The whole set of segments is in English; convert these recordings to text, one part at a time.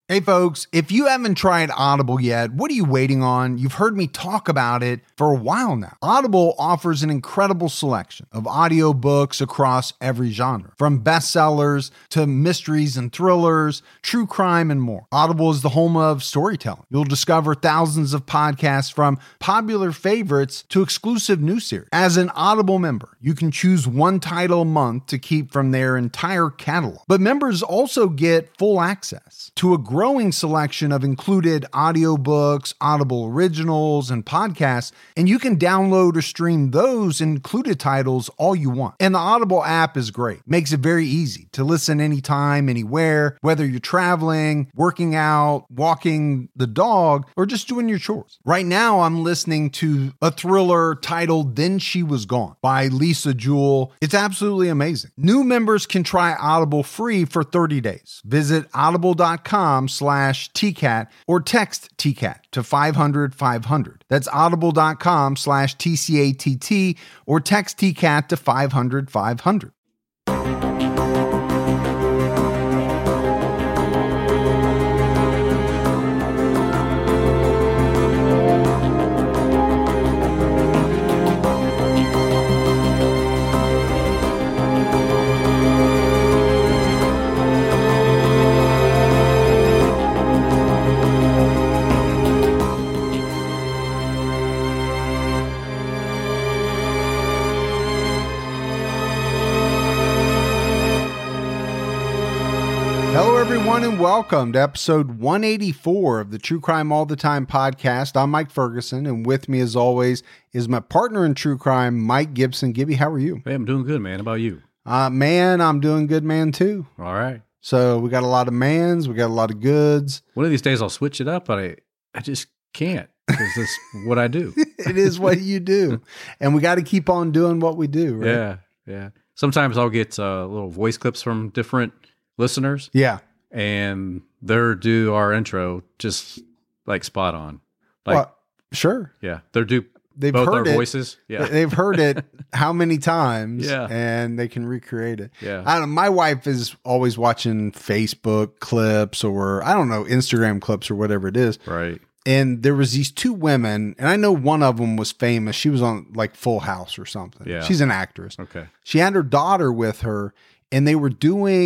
Hey folks, if you haven't tried Audible yet, what are you waiting on? You've heard me talk about it for a while now. Audible offers an incredible selection of audiobooks across every genre, from bestsellers to mysteries and thrillers, true crime, and more. Audible is the home of storytelling. You'll discover thousands of podcasts from popular favorites to exclusive new series. As an Audible member, you can choose one title a month to keep from their entire catalog. But members also get full access to a growing selection of included audiobooks, Audible originals, and podcasts, and you can download or stream those included titles all you want. And the Audible app is great. Makes it very easy to listen anytime, anywhere, whether you're traveling, working out, walking the dog, or just doing your chores. Right now, I'm listening to a thriller titled Then She Was Gone by Lisa Jewell. It's absolutely amazing. New members can try Audible free for 30 days. Visit audible.com/TCAT or text TCAT to 500-500. That's audible.com/TCATT or text TCAT to 500-500. Hello, everyone, and welcome to episode 184 of the True Crime All the Time podcast. I'm Mike Ferguson, and with me, as always, is my partner in true crime, Mike Gibson. Gibby, how are you? Hey, I'm doing good, man. How about you? Man, I'm doing good, man, too. All right. So we got a lot of mans, we got a lot of goods. One of these days I'll switch it up, but I just can't because that's what I do. It is what you do. And we got to keep on doing what we do, right? Yeah, yeah. Sometimes I'll get little voice clips from different listeners. Yeah. And they're do our intro just like spot on. Like, well, sure. Yeah. They're do They've both heard our it. voices. Yeah. They've heard it how many times? Yeah. And they can recreate it. Yeah. I don't know, my wife is always watching Facebook clips or I don't know, Instagram clips or whatever it is. Right. And there was these two women, and I know one of them was famous. She was on like Full House or something. Yeah. She's an actress. Okay. She had her daughter with her, and they were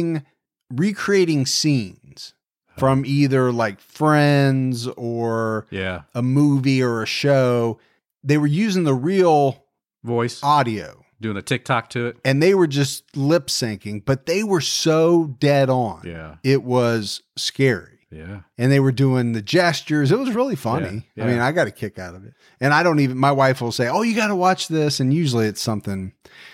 recreating scenes from either like Friends or Yeah. a movie or a show. They were using the real Voice. audio Doing a TikTok to it. and they were just lip syncing, but they were so dead on. Yeah. It was scary. Yeah. And they were doing the gestures. It was really funny. Yeah. I mean, I got a kick out of it. And my wife will say, "Oh, you got to watch this." And usually it's something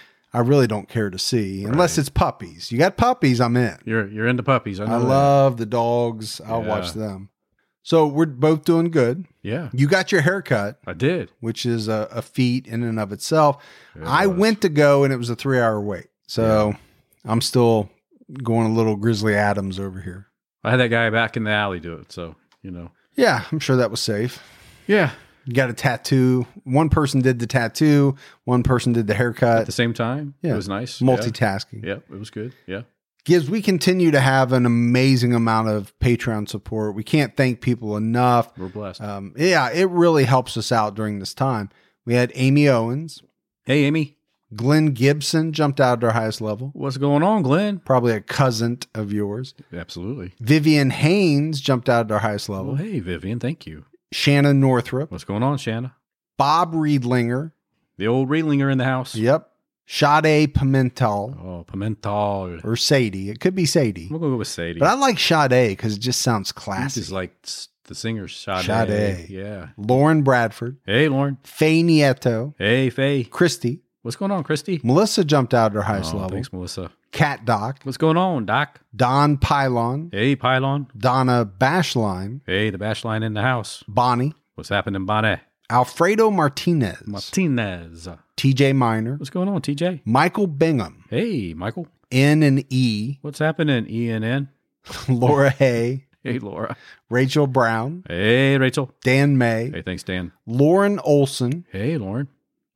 I really don't care to see unless it's puppies. You got puppies, I'm in. You're into puppies. I love the dogs. I'll watch them. So we're both doing good. Yeah. You got your haircut, I did. which is a feat in and of itself. I was. went to go and it was a 3-hour wait. So I'm still going a little Grizzly Adams over here. I had that guy back in the alley do it. So, you know. Yeah, I'm sure that was safe. Yeah. You got a tattoo. One person did the tattoo. One person did the haircut. At the same time. Yeah. It was nice. Multitasking. Yeah. It was good. Yeah. Gibbs, we continue to have an amazing amount of Patreon support. We can't thank people enough. We're blessed. It really helps us out during this time. We had Amy Owens. Hey, Amy. Glenn Gibson jumped out at our highest level. What's going on, Glenn? Probably a cousin of yours. Absolutely. Vivian Haynes jumped out at our highest level. Well, hey, Vivian. Thank you. Shannon Northrup. What's going on, Shanna? Bob Riedlinger. The old Riedlinger in the house. Yep. Sade Pimentel. Oh, Pimental. Or Sadie. It could be Sadie. We'll go with Sadie. But I like Sade because it just sounds This classy. is like the singer Sade. Sade. Yeah. Lauren Bradford. Hey, Lauren. Faye Nieto. Hey, Faye. Christy. What's going on, Christy? Melissa jumped out at her highest level. Thanks, Melissa. Cat Doc. What's going on, Doc? Don Pylon. Hey, Pylon. Donna Bashline. Hey, the bash line in the house. Bonnie. What's happening, Bonnie? Alfredo Martinez. Martinez. TJ Minor. What's going on, TJ? Michael Bingham. Hey, Michael. N and E. What's happening, ENN? Laura Hay. Hey, Laura. Rachel Brown. Hey, Rachel. Dan May. Hey, thanks, Dan. Lauren Olson. Hey, Lauren.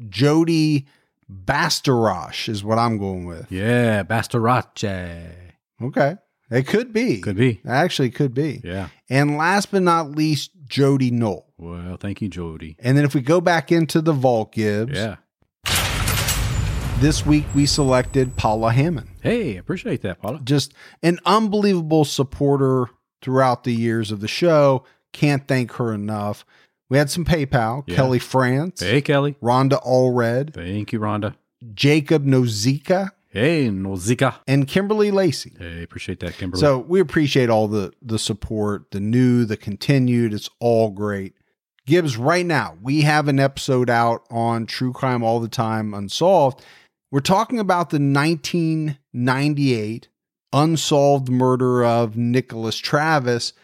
Jody Bastarosh is what I'm going with. Yeah, Bastarache. Okay. It could be. Could be. Actually, could be. Yeah. And last but not least, Jody Knoll. Well, thank you, Jody. And then if we go back into the vault, Gibbs, Yeah. this week we selected Paula Hammond. Hey, appreciate that, Paula. Just an unbelievable supporter throughout the years of the show. Can't thank her enough. We had some PayPal. Yeah. Kelly France. Hey, Kelly. Rhonda Allred. Thank you, Rhonda. Jacob Nozika. Hey, Nozika. And Kimberly Lacey. Hey, appreciate that, Kimberly. So we appreciate all the support, the new, the continued. It's all great. Gibbs, right now, we have an episode out on True Crime All the Time Unsolved. We're talking about the 1998 unsolved murder of Nicholas Travis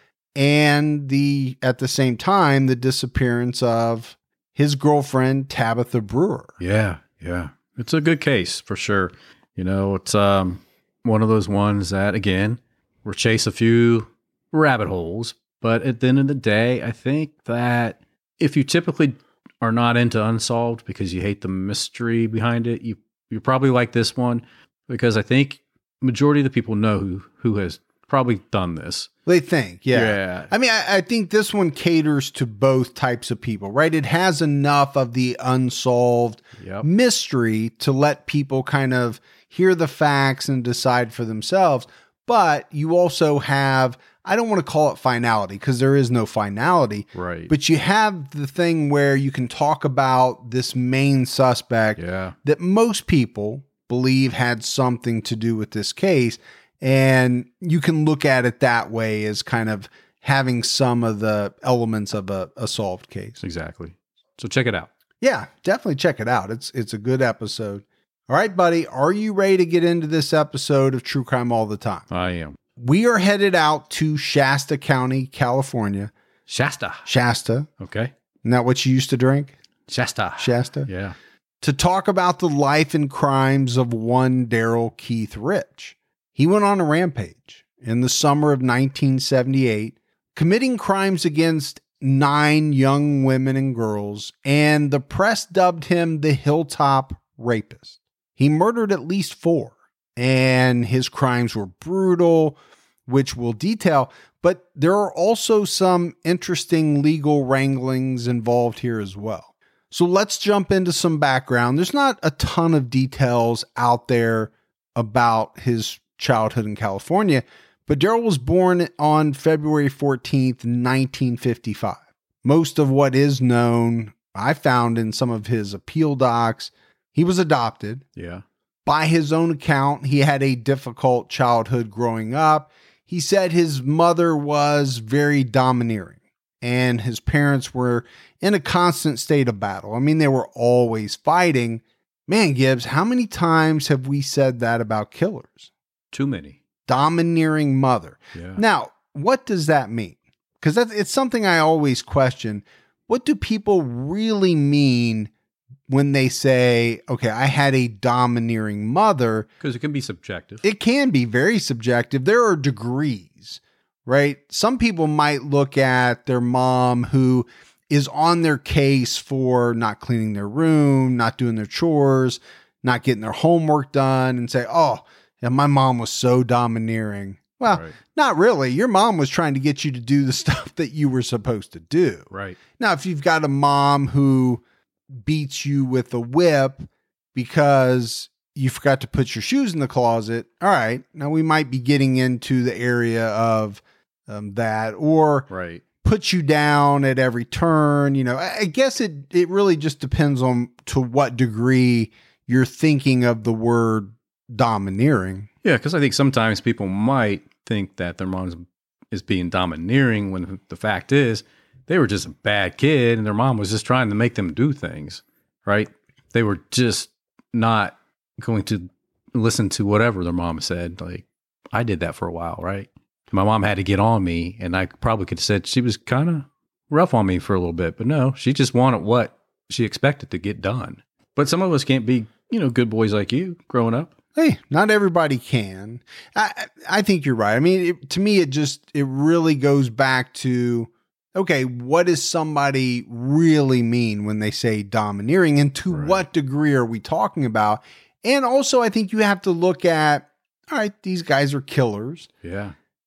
and at the same time, the disappearance of his girlfriend, Tabitha Brewer. Yeah. It's a good case for sure. It's one of those ones that, again, we'll chase a few rabbit holes. But at the end of the day, I think that if you typically are not into unsolved because you hate the mystery behind it, you probably like this one, because I think majority of the people know who has probably done this. They think, yeah. Yeah. I mean, I think this one caters to both types of people, right? It has enough of the unsolved mystery to let people kind of hear the facts and decide for themselves. But you also have, I don't want to call it finality because there is no finality. Right. But you have the thing where you can talk about this main suspect that most people believe had something to do with this case. And you can look at it that way as kind of having some of the elements of a solved case. Exactly. So check it out. Yeah, definitely check it out. It's a good episode. All right, buddy. Are you ready to get into this episode of True Crime All the Time? I am. We are headed out to Shasta County, California. Shasta. Okay. Isn't that what you used to drink? Shasta. Yeah. To talk about the life and crimes of one Daryl Keith Rich. He went on a rampage in the summer of 1978, committing crimes against 9 young women and girls, and the press dubbed him the Hilltop Rapist. He murdered at least 4, and his crimes were brutal, which we'll detail, but there are also some interesting legal wranglings involved here as well. So let's jump into some background. There's not a ton of details out there about his childhood in California, but Daryl was born on February 14th, 1955. Most of what is known, I found in some of his appeal docs. He was adopted. Yeah. By his own account, he had a difficult childhood growing up. He said his mother was very domineering and his parents were in a constant state of battle. I mean, they were always fighting. Man, Gibbs, how many times have we said that about killers? Too many. Domineering mother. Yeah. Now, what does that mean? Because it's something I always question. What do people really mean when they say, okay, I had a domineering mother? Because it can be subjective. It can be very subjective. There are degrees, right? Some people might look at their mom who is on their case for not cleaning their room, not doing their chores, not getting their homework done, and say, oh, yeah, my mom was so domineering. Well, Not really. Your mom was trying to get you to do the stuff that you were supposed to do. Right. Now, if you've got a mom who beats you with a whip because you forgot to put your shoes in the closet, all right, now we might be getting into the area of that, or put you down at every turn. You know, I guess it really just depends on to what degree you're thinking of the word domineering. Yeah, because I think sometimes people might think that their mom is being domineering when the fact is they were just a bad kid and their mom was just trying to make them do things, right? They were just not going to listen to whatever their mom said. Like, I did that for a while, right? My mom had to get on me, and I probably could have said she was kind of rough on me for a little bit, but no, she just wanted what she expected to get done. But some of us can't be, good boys like you growing up. Hey, not everybody can. I think you're right. I mean, to me, it really goes back to, okay, what does somebody really mean when they say domineering, and to what degree are we talking about? And also, I think you have to look at, all right, these guys are killers. Yeah.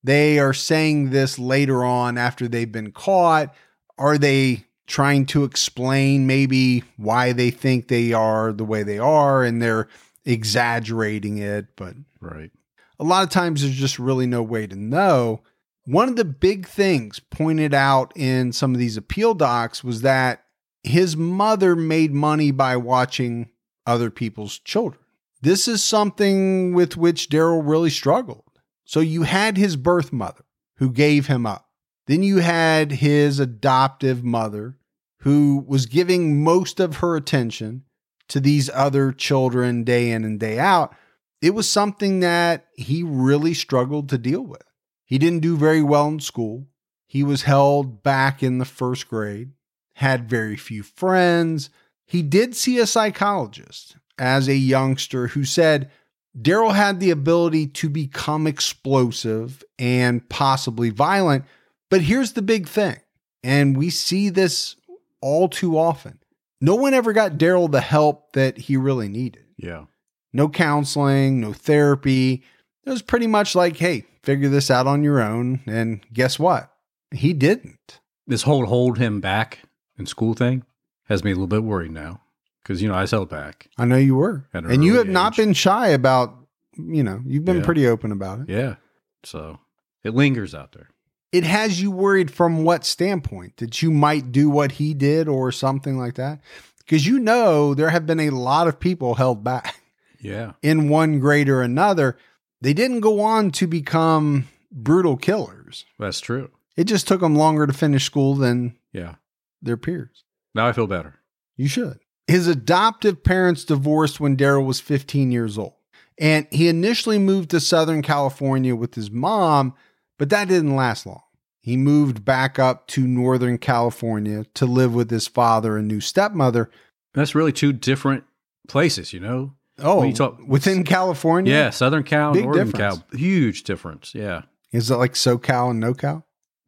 they are saying this later on after they've been caught? Are they trying to explain maybe why they think they are the way they are and they're exaggerating it? But Right. a lot of times there's just really no way to know. One of the big things pointed out in some of these appeal docs was that his mother made money by watching other people's children. This is something with which Daryl really struggled. So you had his birth mother who gave him up. Then you had his adoptive mother who was giving most of her attention to these other children day in and day out. It was something that he really struggled to deal with. He didn't do very well in school. He was held back in the first grade, had very few friends. He did see a psychologist as a youngster who said Daryl had the ability to become explosive and possibly violent. But here's the big thing, and we see this all too often. No one ever got Daryl the help that he really needed. Yeah. No counseling, no therapy. It was pretty much like, hey, figure this out on your own. And guess what? He didn't. This whole hold him back in school thing has me a little bit worried now. Because, I was held back. I know you were. At an And you early have not age. been shy about, you've been Yeah. pretty open about it. Yeah. So it lingers out there. It has you worried from what standpoint? That you might do what he did or something like that? Because there have been a lot of people held back Yeah. in one grade or another. They didn't go on to become brutal killers. That's true. It just took them longer to finish school than Yeah. their peers. Now I feel better. You should. His adoptive parents divorced when Daryl was 15 years old. And he initially moved to Southern California with his mom, but that didn't last long. He moved back up to Northern California to live with his father and new stepmother. That's really two different places, Oh, When you talk- within California? Yeah. Southern Cal, Big Northern difference. Cal. Huge difference. Yeah. Is it like SoCal and NoCal?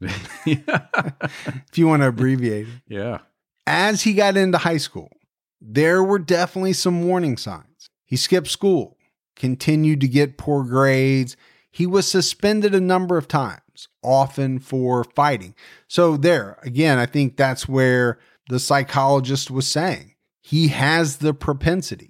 Yeah. If you want to abbreviate it. Yeah. As he got into high school, there were definitely some warning signs. He skipped school, continued to get poor grades. He was suspended a number of times, often for fighting. So there, again, I think that's where the psychologist was saying he has the propensity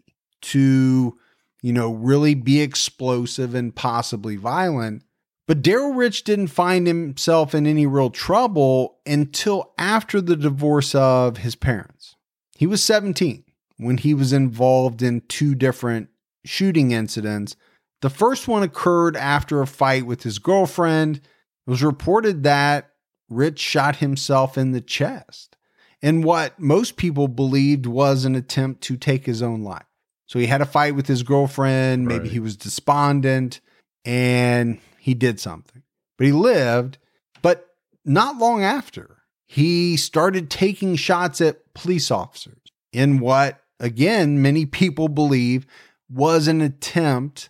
to, really be explosive and possibly violent. But Daryl Rich didn't find himself in any real trouble until after the divorce of his parents. He was 17 when he was involved in two different shooting incidents. The first one occurred after a fight with his girlfriend. It was reported that Rich shot himself in the chest in what most people believed was an attempt to take his own life. So he had a fight with his girlfriend. Maybe Right. he was despondent and he did something, but he lived. But not long after, he started taking shots at police officers in what, again, many people believe was an attempt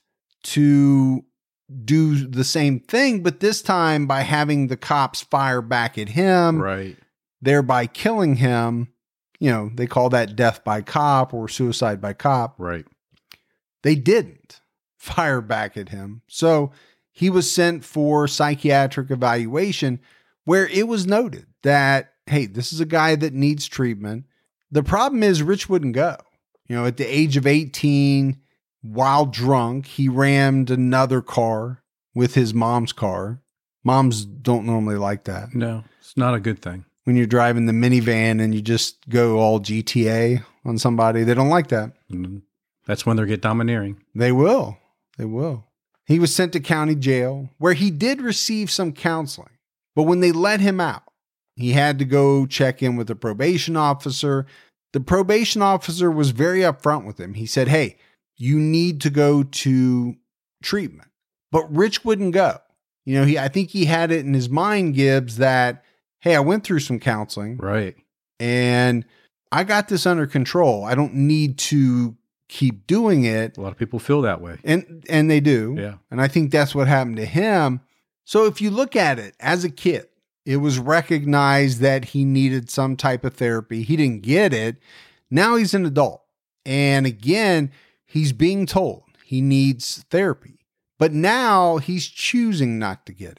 to do the same thing, but this time by having the cops fire back at him, Right. thereby killing him. They call that death by cop or suicide by cop. Right. They didn't fire back at him. So he was sent for psychiatric evaluation where it was noted that, hey, this is a guy that needs treatment. The problem is Rich wouldn't go. At the age of 18, while drunk, he rammed another car with his mom's car. Moms don't normally like that. No, it's not a good thing. When you're driving the minivan and you just go all GTA on somebody, they don't like that. Mhm. That's when they get domineering. They will. They will. He was sent to county jail where he did receive some counseling. But when they let him out, he had to go check in with the probation officer. The probation officer was very upfront with him. He said, hey, you need to go to treatment. But Rich wouldn't go. I think he had it in his mind, Gibbs, that, hey, I went through some counseling Right. and I got this under control. I don't need to keep doing it. A lot of people feel that way. And they do. Yeah. And I think that's what happened to him. So if you look at it as a kid, it was recognized that he needed some type of therapy. He didn't get it. Now he's an adult. And again, he's being told he needs therapy. But now he's choosing not to get it.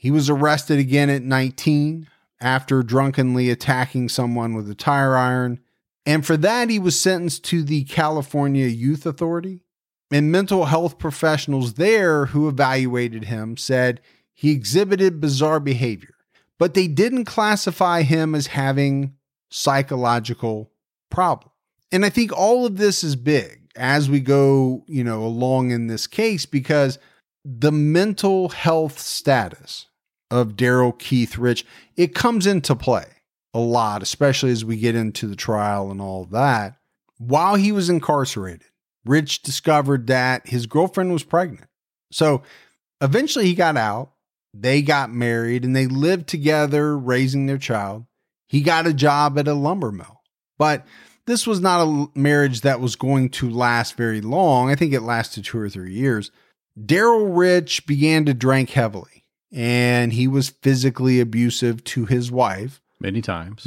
He was arrested again at 19 after drunkenly attacking someone with a tire iron. And for that, he was sentenced to the California Youth Authority. And mental health professionals there who evaluated him said he exhibited bizarre behavior, but they didn't classify him as having psychological problems. And I think all of this is big as we go, along in this case, because the mental health status of Daryl Keith Rich, it comes into play a lot, especially as we get into the trial and all that. While he was incarcerated, Rich discovered that his girlfriend was pregnant. So eventually he got out, they got married, and they lived together raising their child. He got a job at a lumber mill, but this was not a marriage that was going to last very long. I think it lasted 2 or 3 years. Daryl Rich began to drink heavily, and he was physically abusive to his wife. Many times.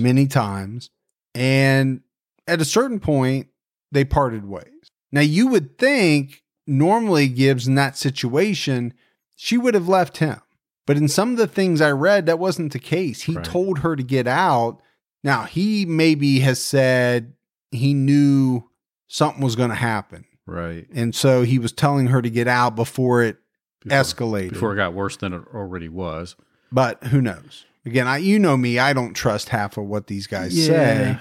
And at a certain point, they parted ways. Now, you would think normally Gibbs in that situation, she would have left him. But in some of the things I read, that wasn't the case. He told her to get out. Now, he maybe has said he knew something was going to happen. Right. And so he was telling her to get out before it escalated. Before it got worse than it already was. But who knows? Again, you know me, I don't trust half of what these guys say.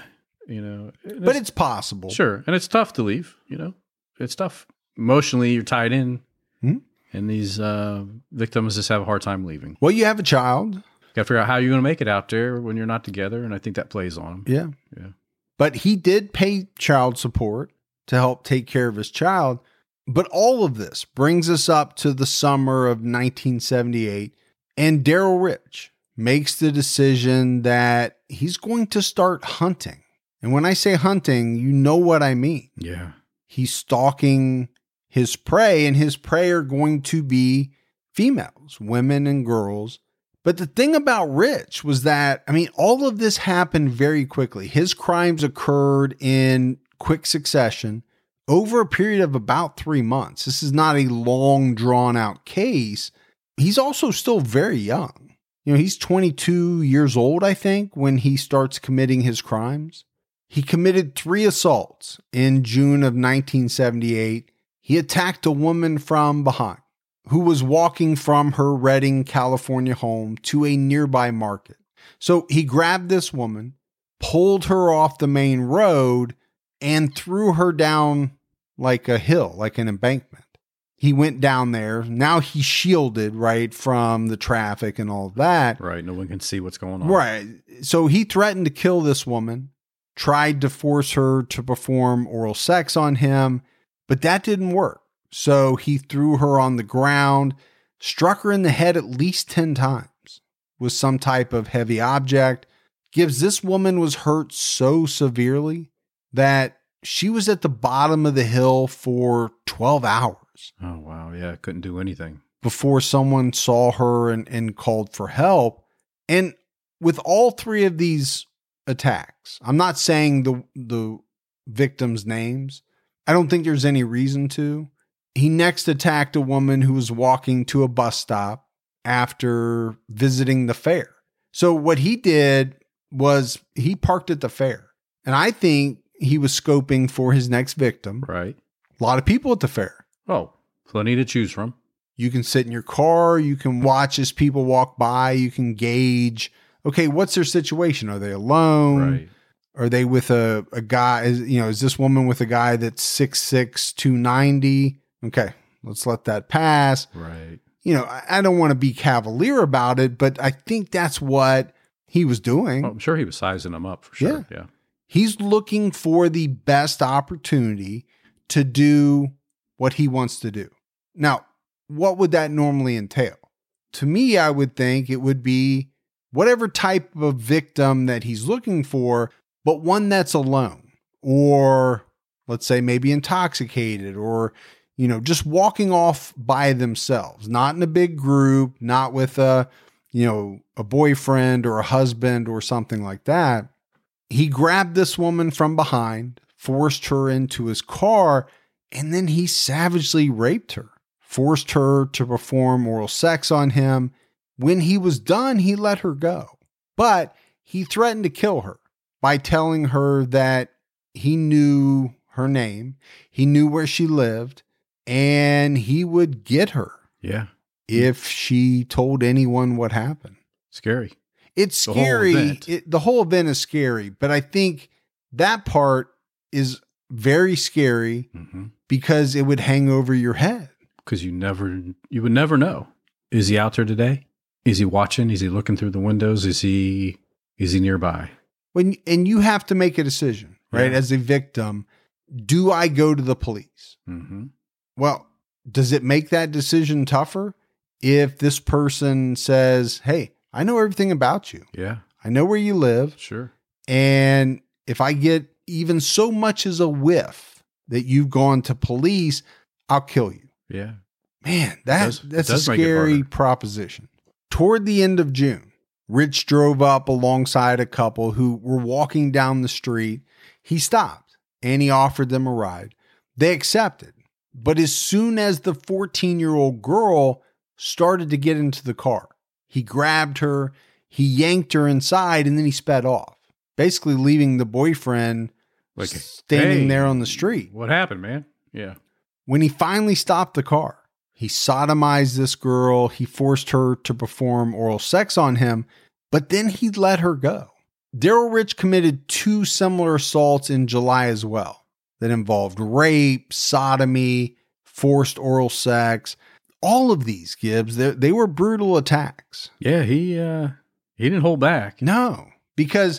But it's possible. Sure. And it's tough to leave, It's tough. Emotionally, you're tied in. And these victims just have a hard time leaving. Well, you have a child. Got to figure out how you're going to make it out there when you're not together. And I think that plays on them. Yeah. But he did pay child support to help take care of his child. But all of this brings us up to the summer of 1978. And Daryl Rich makes the decision that he's going to start hunting. And when I say hunting, you know what I mean. Yeah. He's stalking his prey, and his prey are going to be females, women and girls. But the thing about Rich was that, all of this happened very quickly. His crimes occurred in quick succession over a period of about 3 months. This is not a long, drawn-out case. He's also still very young. He's 22 years old, I think, when he starts committing his crimes. He committed 3 assaults in June of 1978. He attacked a woman from behind who was walking from her Redding, California home to a nearby market. So he grabbed this woman, pulled her off the main road, and threw her down like a hill, like an embankment. He went down there. Now he's shielded, right, from the traffic and all that. Right. No one can see what's going on. Right. So he threatened to kill this woman, tried to force her to perform oral sex on him, but that didn't work. So he threw her on the ground, struck her in the head at least 10 times with some type of heavy object. Gibbs, this woman was hurt so severely that she was at the bottom of the hill for 12 hours. Oh, wow. Yeah, couldn't do anything. Before someone saw her and called for help. And with all 3 of these attacks, I'm not saying the victims' names. I don't think there's any reason to. He next attacked a woman who was walking to a bus stop after visiting the fair. So what he did was he parked at the fair. And I think he was scoping for his next victim. Right. A lot of people at the fair. Oh, plenty to choose from. You can sit in your car. You can watch as people walk by. You can gauge, okay, what's their situation? Are they alone? Right. Are they with a guy? Is this woman with a guy that's 6'6", 290? Okay, let's let that pass. Right. I don't want to be cavalier about it, but I think that's what he was doing. Well, I'm sure he was sizing them up for sure. Yeah. He's looking for the best opportunity to do what he wants to do. Now, what would that normally entail? To me, I would think it would be whatever type of victim that he's looking for, but one that's alone, or let's say maybe intoxicated, or, just walking off by themselves, not in a big group, not with a boyfriend or a husband or something like that. He grabbed this woman from behind, forced her into his car, and then he savagely raped her, forced her to perform oral sex on him, When he was done, he let her go. But he threatened to kill her by telling her that he knew her name, he knew where she lived, and he would get her. Yeah. If she told anyone what happened. Scary. It's scary. The whole event is scary, but I think that part is very scary because it would hang over your head. Because you would never know. Is he out there today? Is he watching? Is he looking through the windows? Is he nearby? And you have to make a decision, right? Yeah. As a victim, do I go to the police? Mm-hmm. Well, does it make that decision tougher if this person says, hey, I know everything about you. Yeah. I know where you live. Sure. And if I get even so much as a whiff that you've gone to police, I'll kill you. Yeah. Man, that's a scary proposition. Toward the end of June, Rich drove up alongside a couple who were walking down the street. He stopped and he offered them a ride. They accepted. But as soon as the 14-year-old girl started to get into the car, he grabbed her, he yanked her inside, and then he sped off, basically leaving the boyfriend standing there on the street. What happened, man? Yeah. When he finally stopped the car, he sodomized this girl. He forced her to perform oral sex on him, but then he let her go. Daryl Rich committed 2 similar assaults in July as well that involved rape, sodomy, forced oral sex. All of these, Gibbs, they were brutal attacks. Yeah, he didn't hold back. No, because,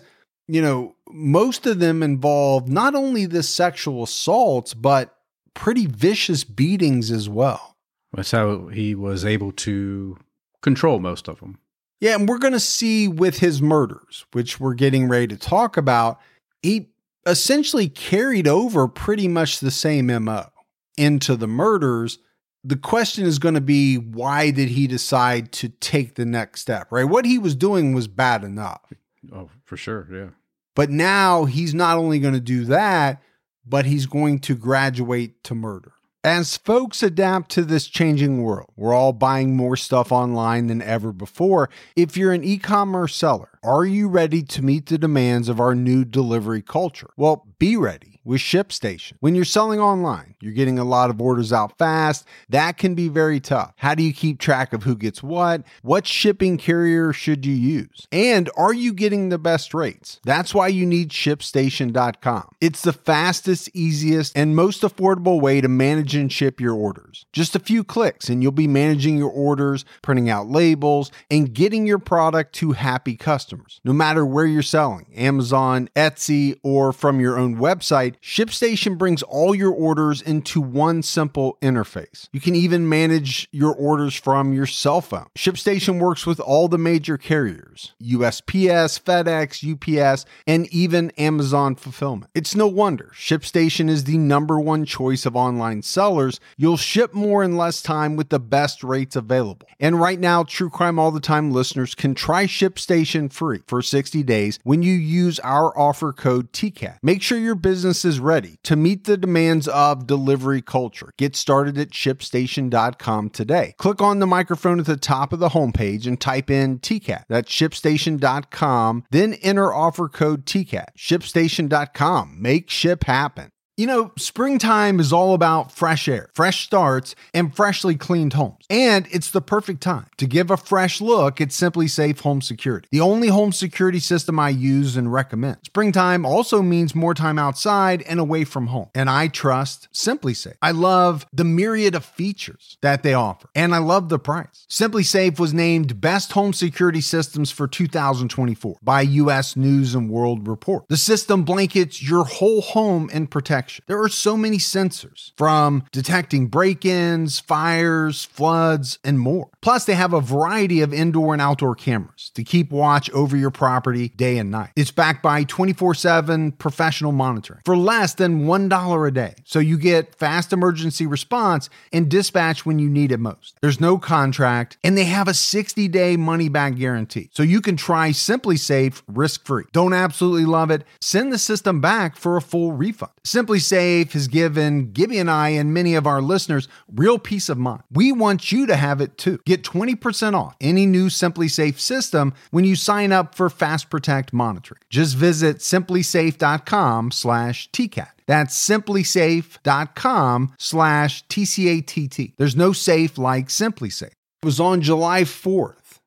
most of them involved not only the sexual assaults, but pretty vicious beatings as well. That's how he was able to control most of them. Yeah, and we're going to see with his murders, which we're getting ready to talk about, he essentially carried over pretty much the same MO into the murders. The question is going to be, why did he decide to take the next step, right? What he was doing was bad enough. Oh, for sure, yeah. But now he's not only going to do that, but he's going to graduate to murder. As folks adapt to this changing world, we're all buying more stuff online than ever before. If you're an e-commerce seller, are you ready to meet the demands of our new delivery culture? Well, be ready with ShipStation. When you're selling online, you're getting a lot of orders out fast. That can be very tough. How do you keep track of who gets what? What shipping carrier should you use? And are you getting the best rates? That's why you need ShipStation.com. It's the fastest, easiest, and most affordable way to manage and ship your orders. Just a few clicks and you'll be managing your orders, printing out labels, and getting your product to happy customers. No matter where you're selling, Amazon, Etsy, or from your own website, ShipStation brings all your orders into one simple interface. You can even manage your orders from your cell phone. ShipStation works with all the major carriers, USPS, FedEx, UPS, and even Amazon Fulfillment. It's no wonder ShipStation is the #1 choice of online sellers. You'll ship more in less time with the best rates available. And right now, True Crime All the Time listeners can try ShipStation free for 60 days when you use our offer code TCAT. Make sure your business is ready to meet the demands of delivery culture. Get started at ShipStation.com today. Click on the microphone at the top of the homepage and type in TCAT. That's ShipStation.com. Then enter offer code TCAT. ShipStation.com. Make ship happen. Springtime is all about fresh air, fresh starts, and freshly cleaned homes. And it's the perfect time to give a fresh look at SimpliSafe Home Security, the only home security system I use and recommend. Springtime also means more time outside and away from home. And I trust SimpliSafe. I love the myriad of features that they offer, and I love the price. SimpliSafe was named Best Home Security Systems for 2024 by U.S. News and World Report. The system blankets your whole home in protection. There are so many sensors, from detecting break-ins, fires, floods, and more. Plus, they have a variety of indoor and outdoor cameras to keep watch over your property day and night. It's backed by 24/7 professional monitoring for less than $1 a day. So you get fast emergency response and dispatch when you need it most. There's no contract, and they have a 60-day money-back guarantee. So you can try SimpliSafe risk-free. Don't absolutely love it? Send the system back for a full refund. SimpliSafe Simply Safe has given Gibby and I and many of our listeners real peace of mind. We want you to have it too. Get 20% off any new Simply Safe system when you sign up for Fast Protect monitoring. Just visit simplysafe.com/TCAT. That's simplysafe.com/TCATT. There's no safe like Simply Safe. It was on July 4th,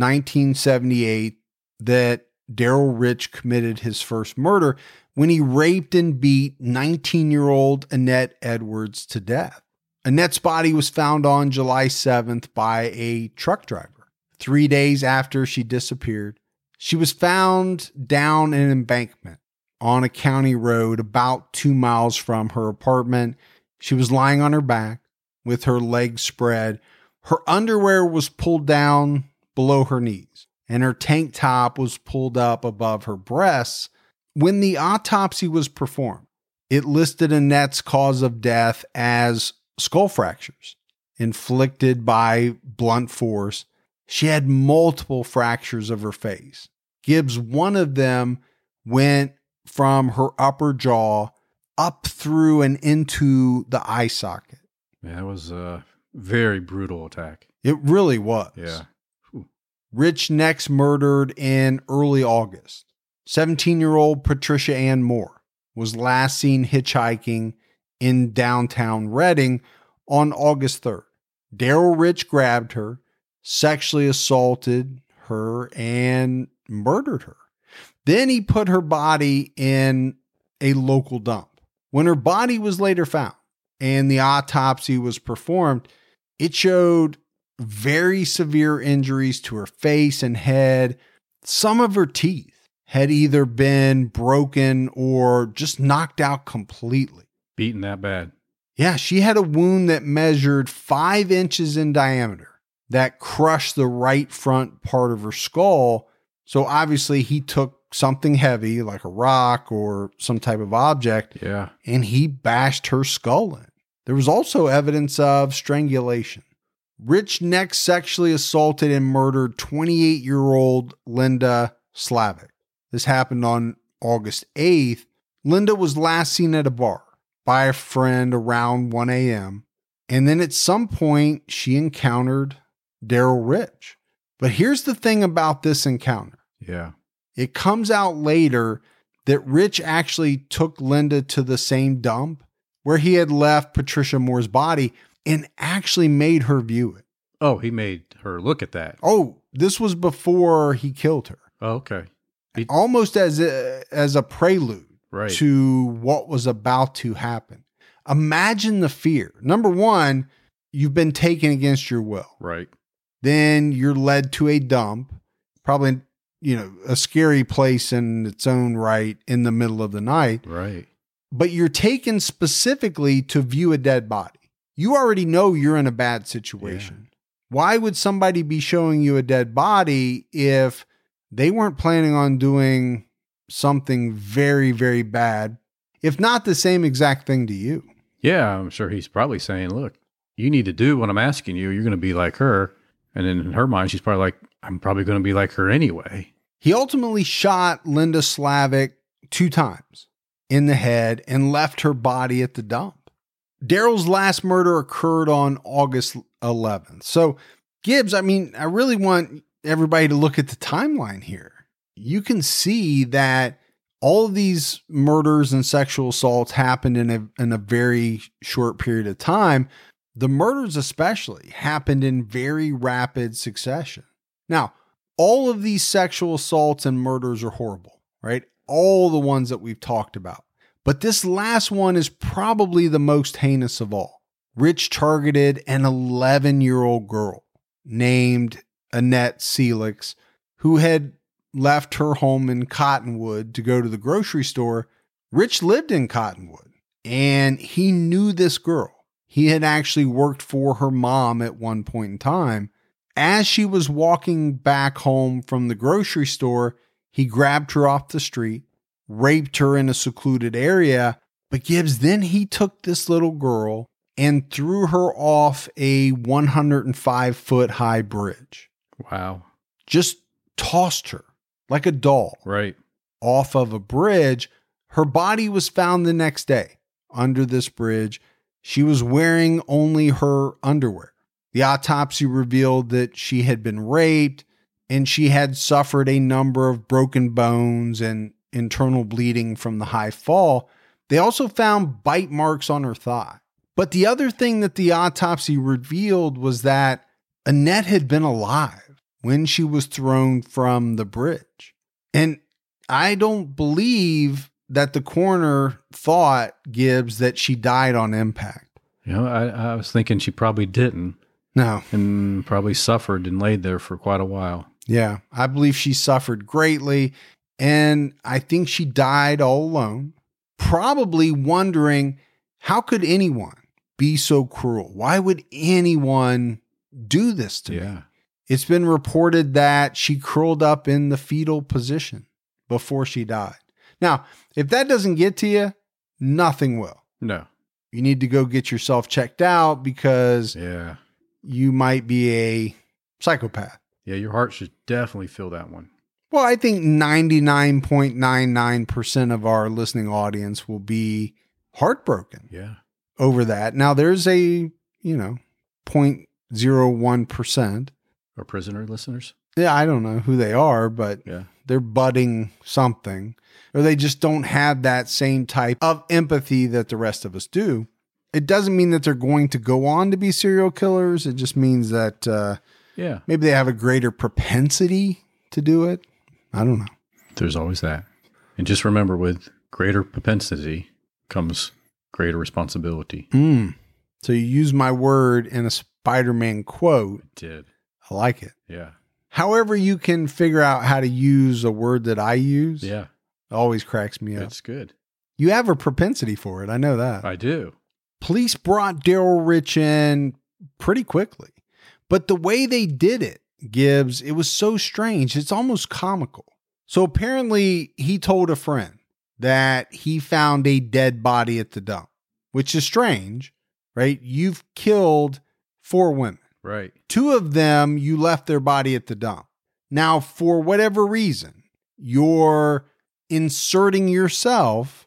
1978 that Darrell Rich committed his first murder when he raped and beat 19-year-old Annette Edwards to death. Annette's body was found on July 7th by a truck driver. 3 days after she disappeared, she was found down an embankment on a county road about 2 miles from her apartment. She was lying on her back with her legs spread. Her underwear was pulled down below her knees, and her tank top was pulled up above her breasts. When the autopsy was performed, it listed Annette's cause of death as skull fractures inflicted by blunt force. She had multiple fractures of her face. Gibbs, one of them went from her upper jaw up through and into the eye socket. Yeah, it was a very brutal attack. It really was. Yeah. Rich next murdered in early August. 17-year-old Patricia Ann Moore was last seen hitchhiking in downtown Reading on August 3rd. Darrell Rich grabbed her, sexually assaulted her, and murdered her. Then he put her body in a local dump. When her body was later found and the autopsy was performed, it showed very severe injuries to her face and head. Some of her teeth had either been broken or just knocked out completely. Beaten that bad. Yeah, she had a wound that measured 5 inches in diameter that crushed the right front part of her skull. So obviously he took something heavy like a rock or some type of object, and he bashed her skull in. There was also evidence of strangulation. Rich next sexually assaulted and murdered 28-year-old Linda Slavic. This happened on August 8th. Linda was last seen at a bar by a friend around 1 a.m. And then at some point, she encountered Darrell Rich. But here's the thing about this encounter. Yeah. It comes out later that Rich actually took Linda to the same dump where he had left Patricia Moore's body and actually made her view it. Oh, he made her look at that. Oh, this was before he killed her. Oh, okay. Almost as a prelude to what was about to happen. Imagine the fear. Number one, you've been taken against your will. Right. Then you're led to a dump, probably, a scary place in its own right in the middle of the night. Right. But you're taken specifically to view a dead body. You already know you're in a bad situation. Yeah. Why would somebody be showing you a dead body if they weren't planning on doing something very, very bad, if not the same exact thing to you? Yeah, I'm sure he's probably saying, look, you need to do what I'm asking you. You're going to be like her. And in her mind, she's probably like, I'm probably going to be like her anyway. He ultimately shot Linda Slavic 2 times in the head and left her body at the dump. Darrell's last murder occurred on August 11th. So Gibbs, I really want everybody to look at the timeline here. You can see that all of these murders and sexual assaults happened in a very short period of time. The murders especially happened in very rapid succession. Now, all of these sexual assaults and murders are horrible, right? All the ones that we've talked about. But this last one is probably the most heinous of all. Rich targeted an 11-year-old girl named Annette Seelix, who had left her home in Cottonwood to go to the grocery store. Rich lived in Cottonwood, and he knew this girl. He had actually worked for her mom at one point in time. As she was walking back home from the grocery store, he grabbed her off the street, raped her in a secluded area. But Gibbs, then he took this little girl and threw her off a 105-foot high bridge. Wow. Just tossed her like a doll. Right. Off of a bridge. Her body was found the next day under this bridge. She was wearing only her underwear. The autopsy revealed that she had been raped and she had suffered a number of broken bones and internal bleeding from the high fall. They also found bite marks on her thigh. But the other thing that the autopsy revealed was that Annette had been alive when she was thrown from the bridge. And I don't believe that the coroner thought, Gibbs, that she died on impact. I was thinking she probably didn't. No. And probably suffered and laid there for quite a while. Yeah, I believe she suffered greatly. And I think she died all alone, probably wondering, how could anyone be so cruel? Why would anyone do this to me? It's been reported that she curled up in the fetal position before she died. Now, if that doesn't get to you, nothing will. No. You need to go get yourself checked out because you might be a psychopath. Yeah, your heart should definitely feel that one. Well, I think 99.99% of our listening audience will be heartbroken over that. Now, there's a, 0.01%. Our prisoner listeners? Yeah, I don't know who they are, but they're budding something. Or they just don't have that same type of empathy that the rest of us do. It doesn't mean that they're going to go on to be serial killers. It just means that maybe they have a greater propensity to do it. I don't know. There's always that. And just remember, with greater propensity comes greater responsibility. So you use my word in a Spider-Man quote. I did. I like it. Yeah. However you can figure out how to use a word that I use. Yeah. Always cracks me up. It's good. You have a propensity for it. I know that. I do. Police brought Daryl Rich in pretty quickly. But the way they did it, Gibbs, it was so strange. It's almost comical. So apparently he told a friend that he found a dead body at the dump, which is strange, right? You've killed 4 women. Right. 2 of them, you left their body at the dump. Now, for whatever reason, you're inserting yourself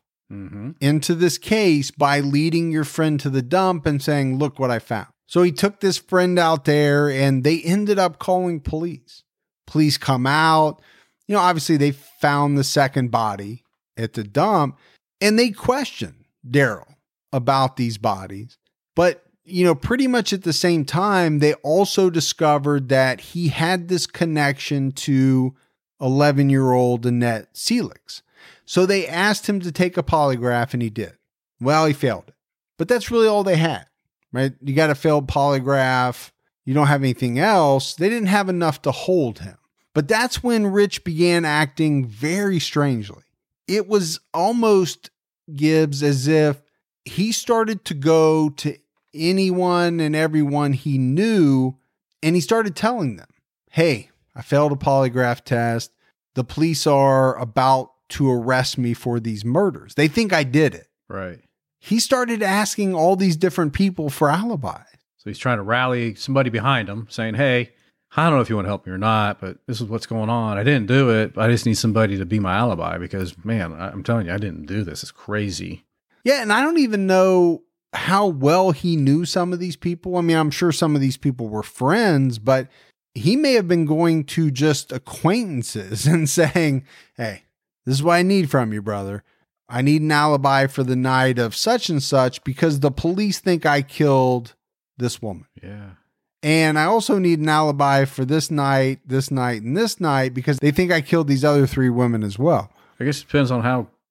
into this case by leading your friend to the dump and saying, look what I found. So he took this friend out there and they ended up calling police. Police come out. Obviously they found the second body at the dump and they questioned Daryl about these bodies. But, pretty much at the same time, they also discovered that he had this connection to 11-year-old Annette Seelix. So they asked him to take a polygraph and he did. Well, he failed it. But that's really all they had, right? You got a failed polygraph. You don't have anything else. They didn't have enough to hold him. But that's when Rich began acting very strangely. It was almost, Gibbs, as if he started to go to anyone and everyone he knew, and he started telling them, hey, I failed a polygraph test. The police are about to arrest me for these murders. They think I did it. Right. He started asking all these different people for alibis. So he's trying to rally somebody behind him saying, hey, I don't know if you want to help me or not, but this is what's going on. I didn't do it. I just need somebody to be my alibi because, man, I'm telling you, I didn't do this. It's crazy. Yeah, and I don't even know how well he knew some of these people. I mean, I'm sure some of these people were friends, but he may have been going to just acquaintances and saying, hey, this is what I need from you, brother. I need an alibi for the night of such and such because the police think I killed this woman. Yeah. And I also need an alibi for this night, and this night because they think I killed these other 3 women as well. I guess it depends on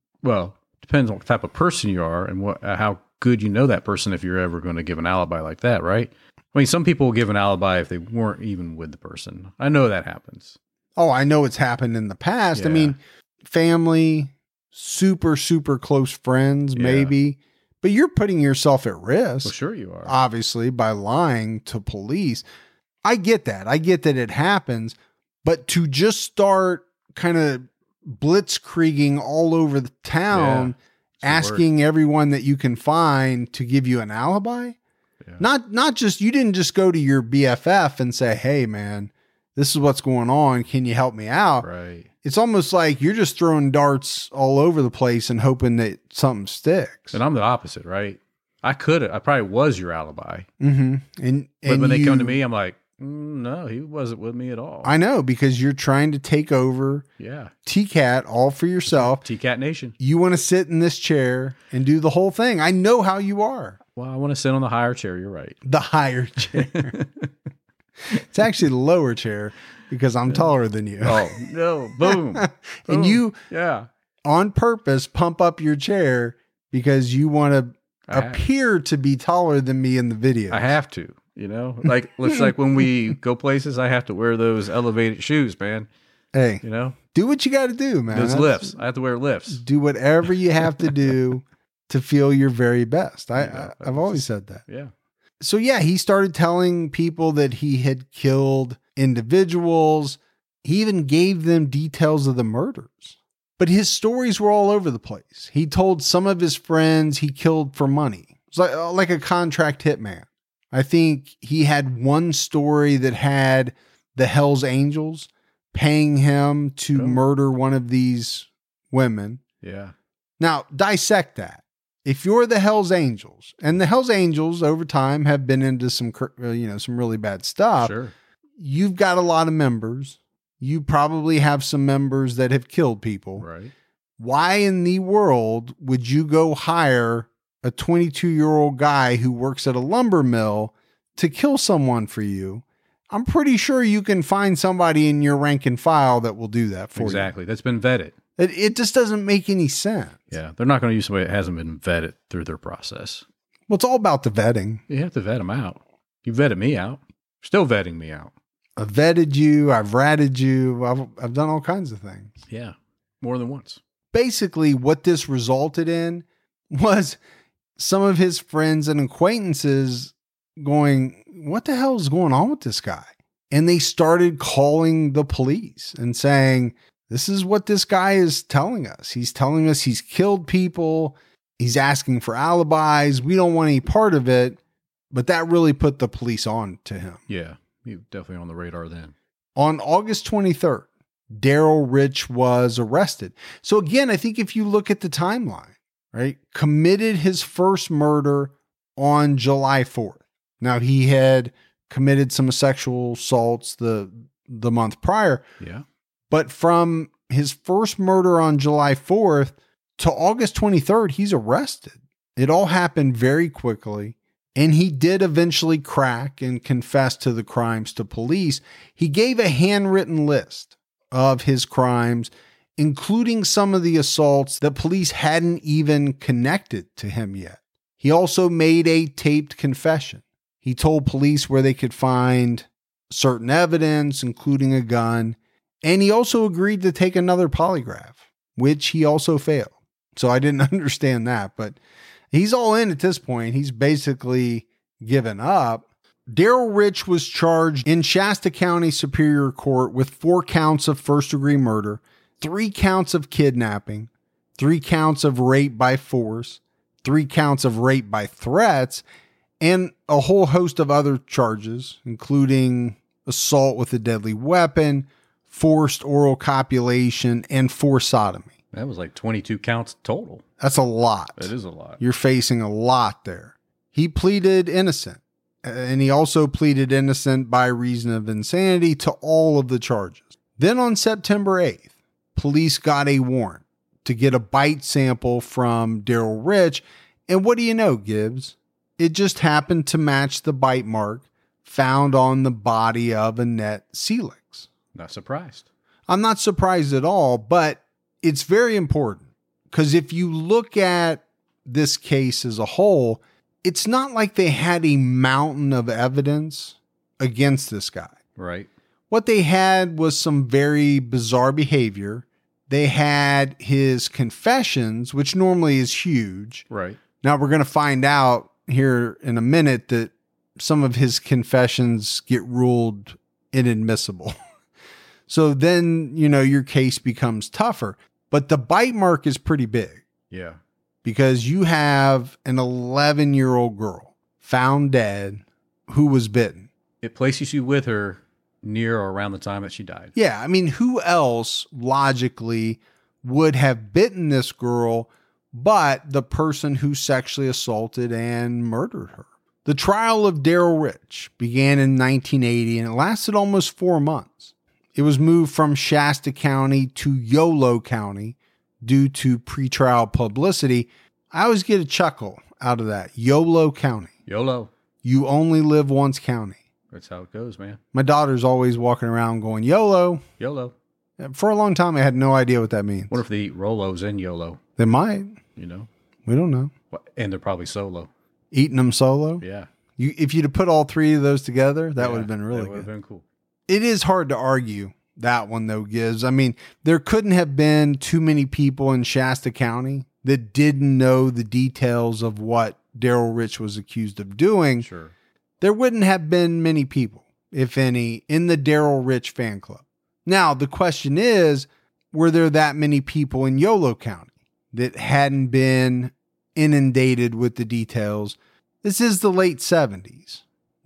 depends on what type of person you are and how good you know that person if you're ever going to give an alibi like that, right? I mean, some people will give an alibi if they weren't even with the person. I know that happens. Oh, I know it's happened in the past. Yeah. I mean, family, super, super close friends, maybe. But you're putting yourself at risk. Well, sure you are. Obviously, by lying to police. I get that. I get that it happens. But to just start kind of blitzkrieging all over the town, asking everyone that you can find to give you an alibi. Yeah. Not just, you didn't just go to your BFF and say, hey man, this is what's going on. Can you help me out? Right. it's almost like you're just throwing darts all over the place and hoping that something sticks. And I'm the opposite, right? I probably was your alibi. Mm-hmm. But when they come to me, I'm like, no, he wasn't with me at all. I know, because you're trying to take over TCAT all for yourself. TCAT Nation. You want to sit in this chair and do the whole thing. I know how you are. Well, I want to sit on the higher chair. You're right. The higher chair. It's actually the lower chair because I'm taller than you. Oh, no. Boom. And you, yeah, on purpose, pump up your chair because you want to appear to be taller than me in the video. I have to. Like looks like when we go places, I have to wear those elevated shoes, man. Hey, do what you got to do, man. Those lifts. I have to wear lifts. Do whatever you have to do to feel your very best. I've always said that. Yeah. So he started telling people that he had killed individuals. He even gave them details of the murders. But his stories were all over the place. He told some of his friends he killed for money. It was like a contract hitman. I think he had one story that had the Hells Angels paying him to murder one of these women. Yeah. Now, dissect that. If you're the Hells Angels, and the Hells Angels over time have been into some really bad stuff. Sure. You've got a lot of members. You probably have some members that have killed people. Right. Why in the world would you go hire a 22-year-old guy who works at a lumber mill to kill someone for you? I'm pretty sure you can find somebody in your rank and file that will do that for you. Exactly. That's been vetted. It just doesn't make any sense. Yeah. They're not going to use somebody that hasn't been vetted through their process. Well, it's all about the vetting. You have to vet them out. You vetted me out. You're still vetting me out. I've vetted you. I've ratted you. I've done all kinds of things. Yeah. More than once. Basically, what this resulted in was some of his friends and acquaintances going, what the hell is going on with this guy? And they started calling the police and saying, this is what this guy is telling us. He's telling us he's killed people. He's asking for alibis. We don't want any part of it. But that really put the police on to him. Yeah. He was definitely on the radar then. On August 23rd, Daryl Rich was arrested. So again, I think if you look at the timeline, right, committed his first murder on July 4th. Now, he had committed some sexual assaults the month prior. Yeah. But from his first murder on July 4th to August 23rd, he's arrested. It all happened very quickly. And he did eventually crack and confess to the crimes to police. He gave a handwritten list of his crimes, including some of the assaults that police hadn't even connected to him yet. He also made a taped confession. He told police where they could find certain evidence, including a gun. And he also agreed to take another polygraph, which he also failed. So I didn't understand that, but he's all in at this point. He's basically given up. Daryl Rich was charged in Shasta County Superior Court with 4 counts of first-degree murder, 3 counts of kidnapping, 3 counts of rape by force, 3 counts of rape by threats, and a whole host of other charges, including assault with a deadly weapon, forced oral copulation, and forced sodomy. That was like 22 counts total. That's a lot. That is a lot. You're facing a lot there. He pleaded innocent, and he also pleaded innocent by reason of insanity to all of the charges. Then on September 8th, police got a warrant to get a bite sample from Daryl Rich, and what do you know, Gibbs? It just happened to match the bite mark found on the body of Annette Seelix. Not surprised. I'm not surprised at all, but it's very important because if you look at this case as a whole, it's not like they had a mountain of evidence against this guy. Right. What they had was some very bizarre behavior. They had his confessions, which normally is huge. Right. Now we're going to find out here in a minute that some of his confessions get ruled inadmissible. So then, your case becomes tougher. But the bite mark is pretty big. Yeah. Because you have an 11-year-old girl found dead who was bitten. It places you with her near or around the time that she died. Yeah, I mean, who else logically would have bitten this girl but the person who sexually assaulted and murdered her? The trial of Darrell Rich began in 1980 and it lasted almost 4 months. It was moved from Shasta County to Yolo County due to pretrial publicity. I always get a chuckle out of that. Yolo County. YOLO. You only live once county. That's how it goes, man. My daughter's always walking around going, YOLO. YOLO. For a long time, I had no idea what that means. What if they eat Rolos in YOLO? They might. You know? We don't know. And they're probably solo. Eating them solo? Yeah. If you'd have put all three of those together, that would have been really That would good. have been cool. It is hard to argue that one, though, Gibbs. I mean, there couldn't have been too many people in Shasta County that didn't know the details of what Darrell Rich was accused of doing. Sure. There wouldn't have been many people, if any, in the Darrell Rich fan club. Now, the question is, were there that many people in Yolo County that hadn't been inundated with the details? This is the late 70s,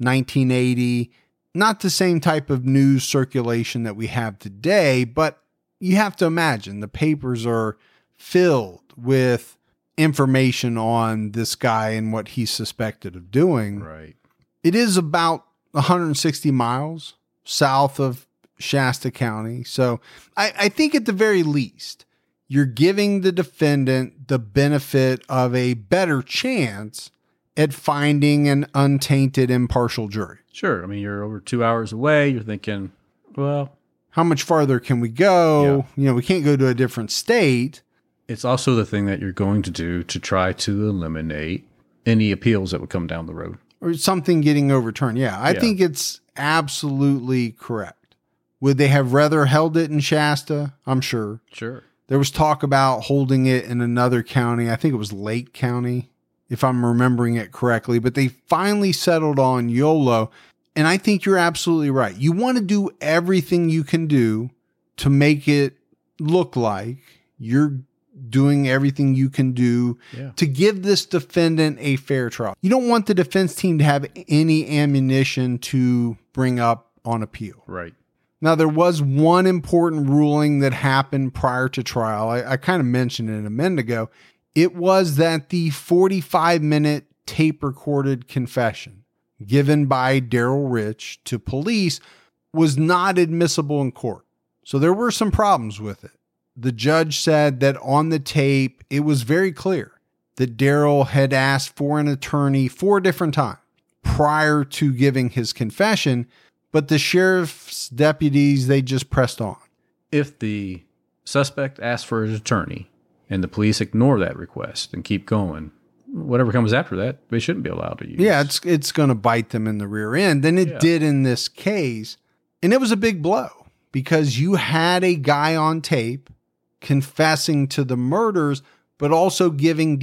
1980, not the same type of news circulation that we have today, but you have to imagine the papers are filled with information on this guy and what he's suspected of doing. Right. It is about 160 miles south of Shasta County. So I think at the very least, you're giving the defendant the benefit of a better chance at finding an untainted, impartial jury. Sure. I mean, you're over 2 hours away. You're thinking, well, how much farther can we go? Yeah. We can't go to a different state. it's also the thing that you're going to do to try to eliminate any appeals that would come down the road. Or something getting overturned. Yeah, I think it's absolutely correct. Would they have rather held it in Shasta? I'm sure. Sure. There was talk about holding it in another county. I think it was Lake County, if I'm remembering it correctly. But they finally settled on Yolo. And I think you're absolutely right. You want to do everything you can do to make it look like you're doing everything you can do to give this defendant a fair trial. You don't want the defense team to have any ammunition to bring up on appeal. Right. Now, there was one important ruling that happened prior to trial. I kind of mentioned it a minute ago. It was that the 45-minute tape-recorded confession given by Darrell Rich to police was not admissible in court. So there were some problems with it. The judge said that on the tape, it was very clear that Darrell had asked for an attorney 4 different times prior to giving his confession, but the sheriff's deputies, they just pressed on. If the suspect asks for his attorney and the police ignore that request and keep going, whatever comes after that, they shouldn't be allowed to use. Yeah, it's going to bite them in the rear end. And it did in this case. And it was a big blow because you had a guy on tape confessing to the murders, but also giving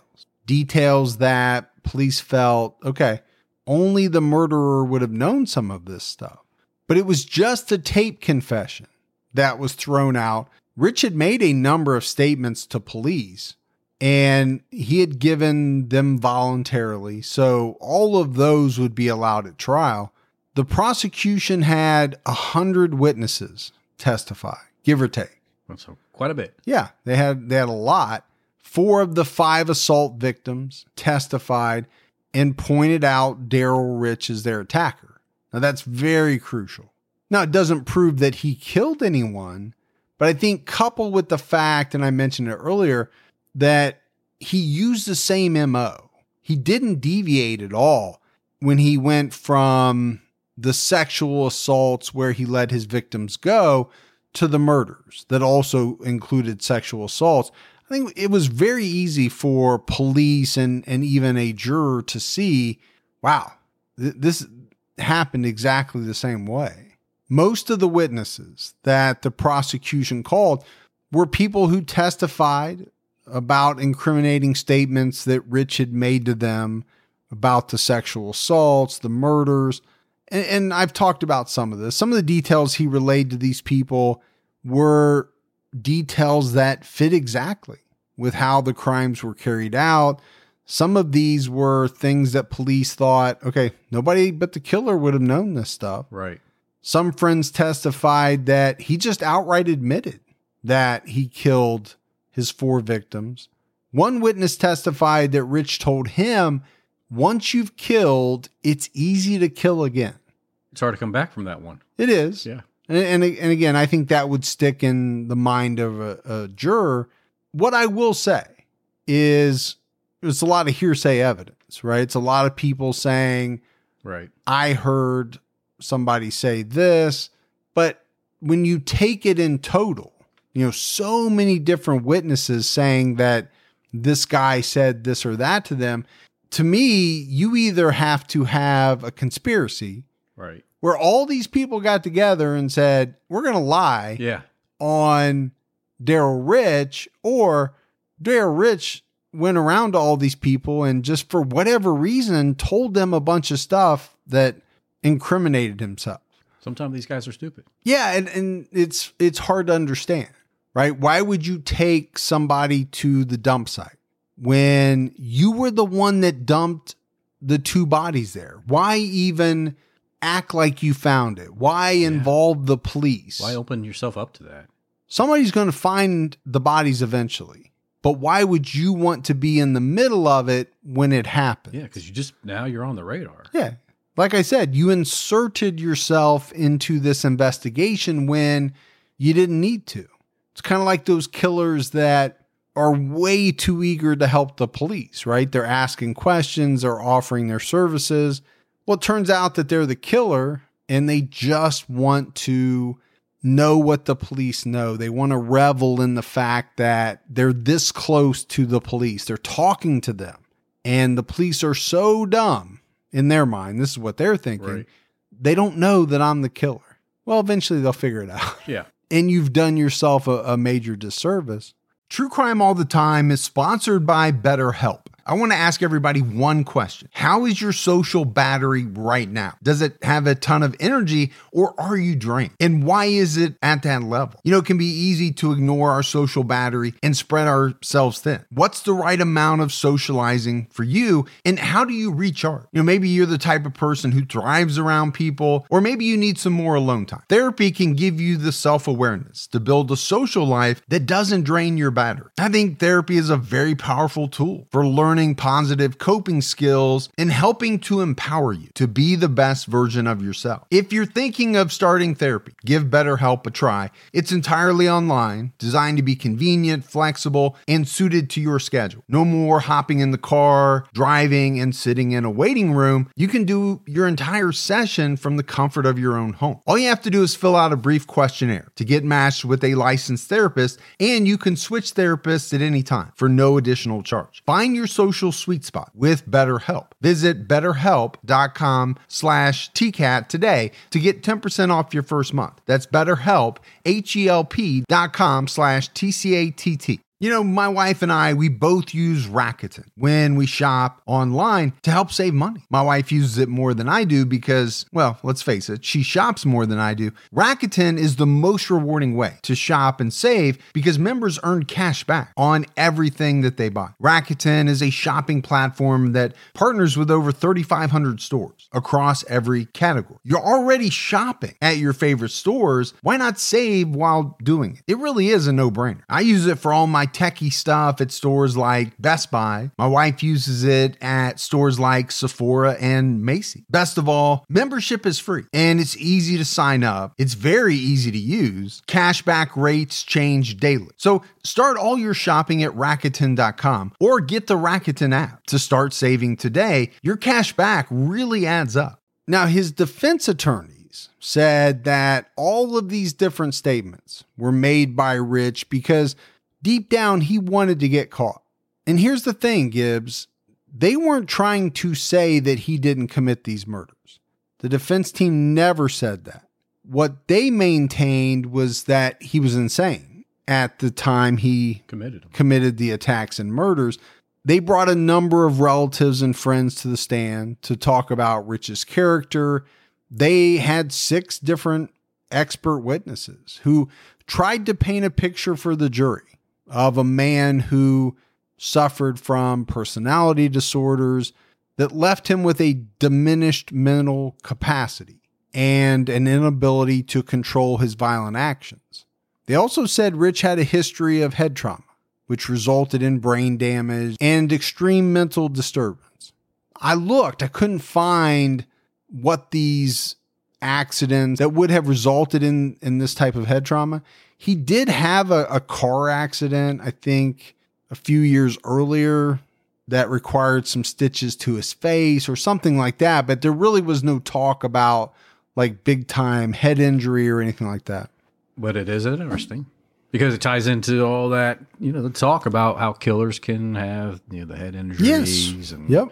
details that police felt, okay, only the murderer would have known some of this stuff. But it was just a tape confession that was thrown out. Rich had made a number of statements to police, and he had given them voluntarily. So all of those would be allowed at trial. The prosecution had 100 witnesses testify, give or take. That's quite a bit. Yeah, they had a lot. 4 of the 5 assault victims testified and pointed out Darrell Rich as their attacker. Now, that's very crucial. Now, it doesn't prove that he killed anyone, but I think coupled with the fact, and I mentioned it earlier, that he used the same MO. He didn't deviate at all when he went from the sexual assaults where he let his victims go to the murders that also included sexual assaults. I think it was very easy for police and even a juror to see, wow, this happened exactly the same way. Most of the witnesses that the prosecution called were people who testified about incriminating statements that Rich had made to them about the sexual assaults, the murders. And I've talked about some of this. Some of the details he relayed to these people were details that fit exactly with how the crimes were carried out. Some of these were things that police thought, okay, nobody but the killer would have known this stuff. Right. Some friends testified that he just outright admitted that he killed his 4 victims. One witness testified that Rich told him, once you've killed, it's easy to kill again. It's hard to come back from that one. It is. Yeah. And again, I think that would stick in the mind of a juror. What I will say is it's a lot of hearsay evidence, right? It's a lot of people saying, right, I heard somebody say this, but when you take it in total, so many different witnesses saying that this guy said this or that to them, to me, you either have to have a conspiracy, right, where all these people got together and said, we're going to lie on Daryl Rich, or Daryl Rich went around to all these people and just for whatever reason told them a bunch of stuff that incriminated himself. Sometimes these guys are stupid. Yeah, and it's hard to understand, right? Why would you take somebody to the dump site when you were the one that dumped the 2 bodies there? Why even act like you found it? Why involve the police? Why open yourself up to that? Somebody's going to find the bodies eventually, but why would you want to be in the middle of it when it happens? Yeah, because now you're on the radar. Yeah. Like I said, you inserted yourself into this investigation when you didn't need to. It's kind of like those killers that are way too eager to help the police, right? They're asking questions, they're offering their services. Well, it turns out that they're the killer and they just want to know what the police know. They want to revel in the fact that they're this close to the police. They're talking to them. And the police are so dumb in their mind. This is what they're thinking. Right. They don't know that I'm the killer. Well, eventually they'll figure it out. Yeah. And you've done yourself a major disservice. True Crime All the Time is sponsored by BetterHelp. I want to ask everybody one question. How is your social battery right now? Does it have a ton of energy or are you drained? And why is it at that level? It can be easy to ignore our social battery and spread ourselves thin. What's the right amount of socializing for you? And how do you recharge? Maybe you're the type of person who thrives around people, or maybe you need some more alone time. Therapy can give you the self-awareness to build a social life that doesn't drain your battery. I think therapy is a very powerful tool for learning positive coping skills and helping to empower you to be the best version of yourself. If you're thinking of starting therapy, give BetterHelp a try. It's entirely online, designed to be convenient, flexible, and suited to your schedule. No more hopping in the car, driving, and sitting in a waiting room. You can do your entire session from the comfort of your own home. All you have to do is fill out a brief questionnaire to get matched with a licensed therapist, and you can switch therapists at any time for no additional charge. Find your social sweet spot with BetterHelp. Visit BetterHelp.com/TCAT today to get 10% off your first month. That's BetterHelp, HELP.com/TCATT. My wife and I, we both use Rakuten when we shop online to help save money. My wife uses it more than I do because, well, let's face it, she shops more than I do. Rakuten is the most rewarding way to shop and save because members earn cash back on everything that they buy. Rakuten is a shopping platform that partners with over 3,500 stores across every category. You're already shopping at your favorite stores. Why not save while doing it? It really is a no-brainer. I use it for all my techie stuff at stores like Best Buy. My wife uses it at stores like Sephora and Macy's. Best of all, membership is free and it's easy to sign up. It's very easy to use. Cashback rates change daily. So start all your shopping at Rakuten.com or get the Rakuten app to start saving today. Your cash back really adds up. Now, his defense attorneys said that all of these different statements were made by Rich because deep down, he wanted to get caught. And here's the thing, Gibbs. They weren't trying to say that he didn't commit these murders. The defense team never said that. What they maintained was that he was insane at the time he committed the attacks and murders. They brought a number of relatives and friends to the stand to talk about Rich's character. They had 6 different expert witnesses who tried to paint a picture for the jury of a man who suffered from personality disorders that left him with a diminished mental capacity. and an inability to control his violent actions. They also said Rich had a history of head trauma, which resulted in brain damage and extreme mental disturbance. I couldn't find what these accidents that would have resulted in this type of head trauma. He did have a car accident, I think, a few years earlier that required some stitches to his face or something like that. But there really was no talk about like big time head injury or anything like that. But it is interesting because it ties into all that, the talk about how killers can have, the head injuries. Yes. And, yep.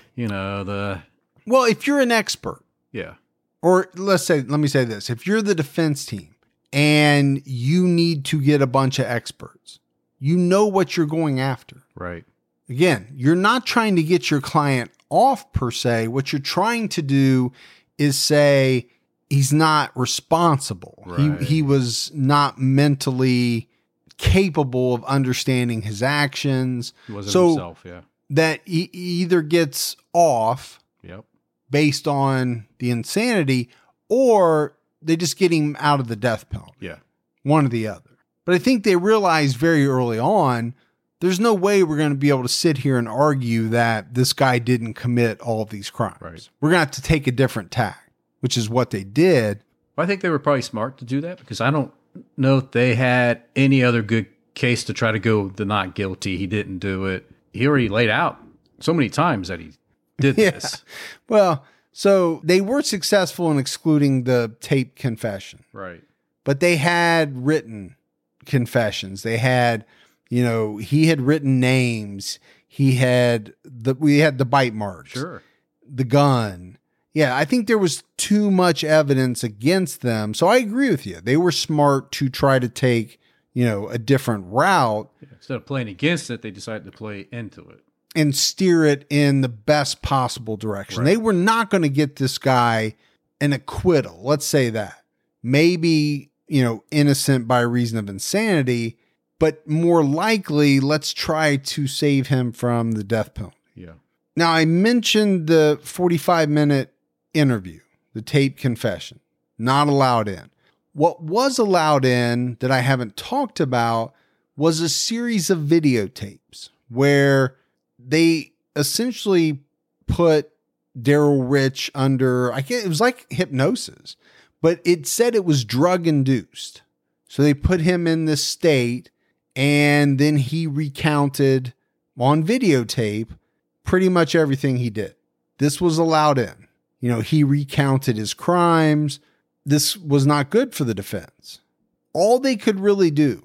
Well, if you're an expert. Yeah. Or let me say this. If you're the defense team and you need to get a bunch of experts, you know what you're going after. Right. Again, you're not trying to get your client off per se. What you're trying to do is say he's not responsible. Right. He was not mentally capable of understanding his actions. He wasn't himself, yeah. That he either gets off Yep. based on the insanity or they just get him out of the death penalty. Yeah. One or the other. But I think they realized very early on, there's no way we're going to be able to sit here and argue that this guy didn't commit all of these crimes. Right. We're going to have to take a different tack, which is what they did. I think they were probably smart to do that because I don't know if they had any other good case to try to go the not guilty. He didn't do it. He already laid out so many times that he did this. Well, so they were successful in excluding the taped confession. Right. But they had written confessions. They had, he had written names. We had the bite marks. Sure. The gun. Yeah, I think there was too much evidence against them. So I agree with you. They were smart to try to take, a different route. Yeah. Instead of playing against it, they decided to play into it. And steer it in the best possible direction. Right. They were not going to get this guy an acquittal. Let's say that. Maybe, innocent by reason of insanity, but more likely, let's try to save him from the death penalty. Yeah. Now, I mentioned the 45-minute interview, the taped confession, not allowed in. What was allowed in that I haven't talked about was a series of videotapes where they essentially put Daryl Rich under, it was like hypnosis, but it said it was drug induced. So they put him in this state and then he recounted on videotape pretty much everything he did. This was allowed in. He recounted his crimes. This was not good for the defense. All they could really do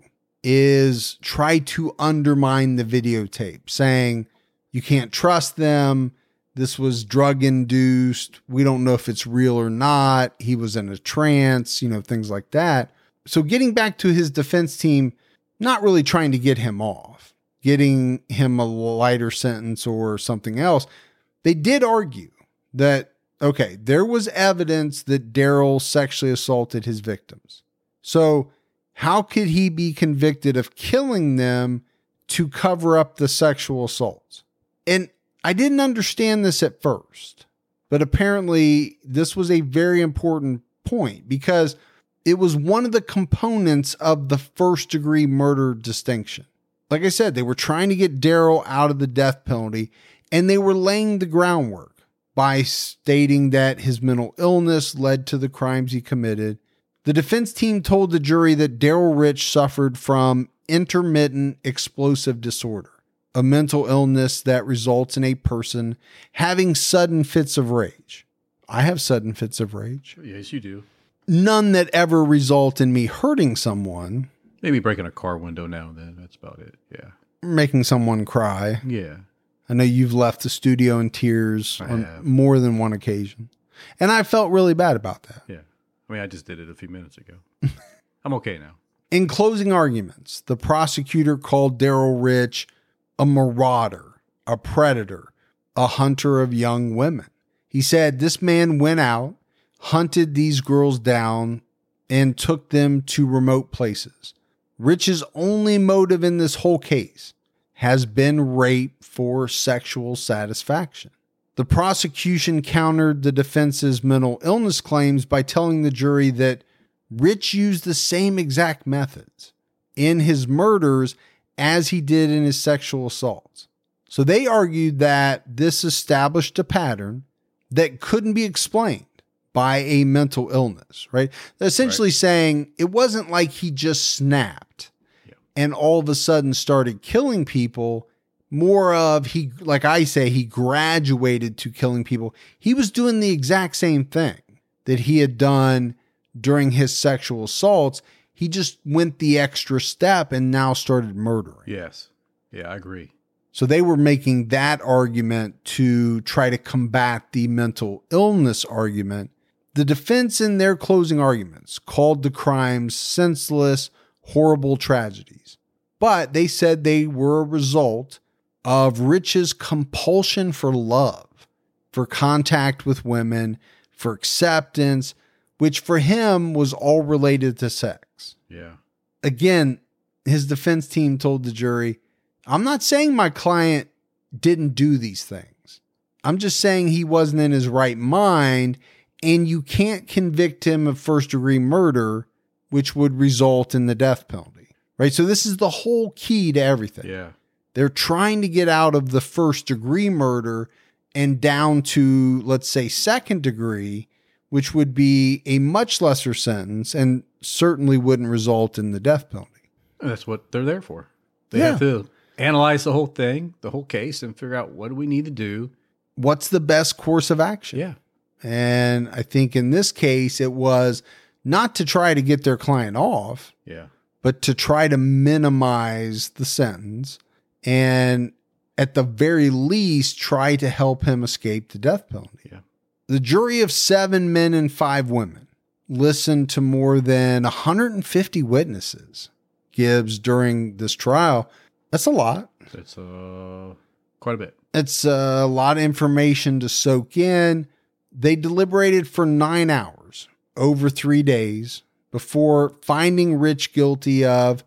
is try to undermine the videotape, saying, you can't trust them. This was drug induced. We don't know if it's real or not. He was in a trance, things like that. So getting back to his defense team, not really trying to get him off, getting him a lighter sentence or something else. They did argue that, okay, there was evidence that Daryl sexually assaulted his victims. So how could he be convicted of killing them to cover up the sexual assaults? And I didn't understand this at first, but apparently this was a very important point because it was one of the components of the first degree murder distinction. Like I said, they were trying to get Daryl out of the death penalty and they were laying the groundwork by stating that his mental illness led to the crimes he committed. The defense team told the jury that Daryl Rich suffered from intermittent explosive disorder, a mental illness that results in a person having sudden fits of rage. I have sudden fits of rage. Yes, you do. None that ever result in me hurting someone. Maybe breaking a car window now and then. That's about it. Yeah. Making someone cry. Yeah. I know you've left the studio in tears on more than one occasion. And I felt really bad about that. Yeah. I just did it a few minutes ago. I'm okay now. In closing arguments, the prosecutor called Daryl Rich a marauder, a predator, a hunter of young women. He said this man went out, hunted these girls down, and took them to remote places. Rich's only motive in this whole case has been rape for sexual satisfaction. The prosecution countered the defense's mental illness claims by telling the jury that Rich used the same exact methods in his murders as he did in his sexual assaults. So they argued that this established a pattern that couldn't be explained by a mental illness, right? Essentially saying it wasn't like he just snapped and all of a sudden started killing people. More of he, like I say, he graduated to killing people. He was doing the exact same thing that he had done during his sexual assaults. He just went the extra step and now started murdering. Yes. Yeah, I agree. So they were making that argument to try to combat the mental illness argument. The defense in their closing arguments called the crimes senseless, horrible tragedies. But they said they were a result of Rich's compulsion for love, for contact with women, for acceptance, which for him was all related to sex. Yeah. Again, his defense team told the jury, I'm not saying my client didn't do these things. I'm just saying he wasn't in his right mind, and you can't convict him of first-degree murder, which would result in the death penalty. Right? So this is the whole key to everything. Yeah. They're trying to get out of the first-degree murder and down to, let's say, second degree, which would be a much lesser sentence and certainly wouldn't result in the death penalty. That's what they're there for. They have to analyze the whole thing, the whole case, and figure out what do we need to do. What's the best course of action? Yeah. And I think in this case, it was not to try to get their client off, but to try to minimize the sentence and at the very least try to help him escape the death penalty. Yeah. The jury of 7 men and 5 women listened to more than 150 witnesses, Gibbs, during this trial. That's a lot. It's quite a bit. It's a lot of information to soak in. They deliberated for 9 hours over 3 days before finding Rich guilty of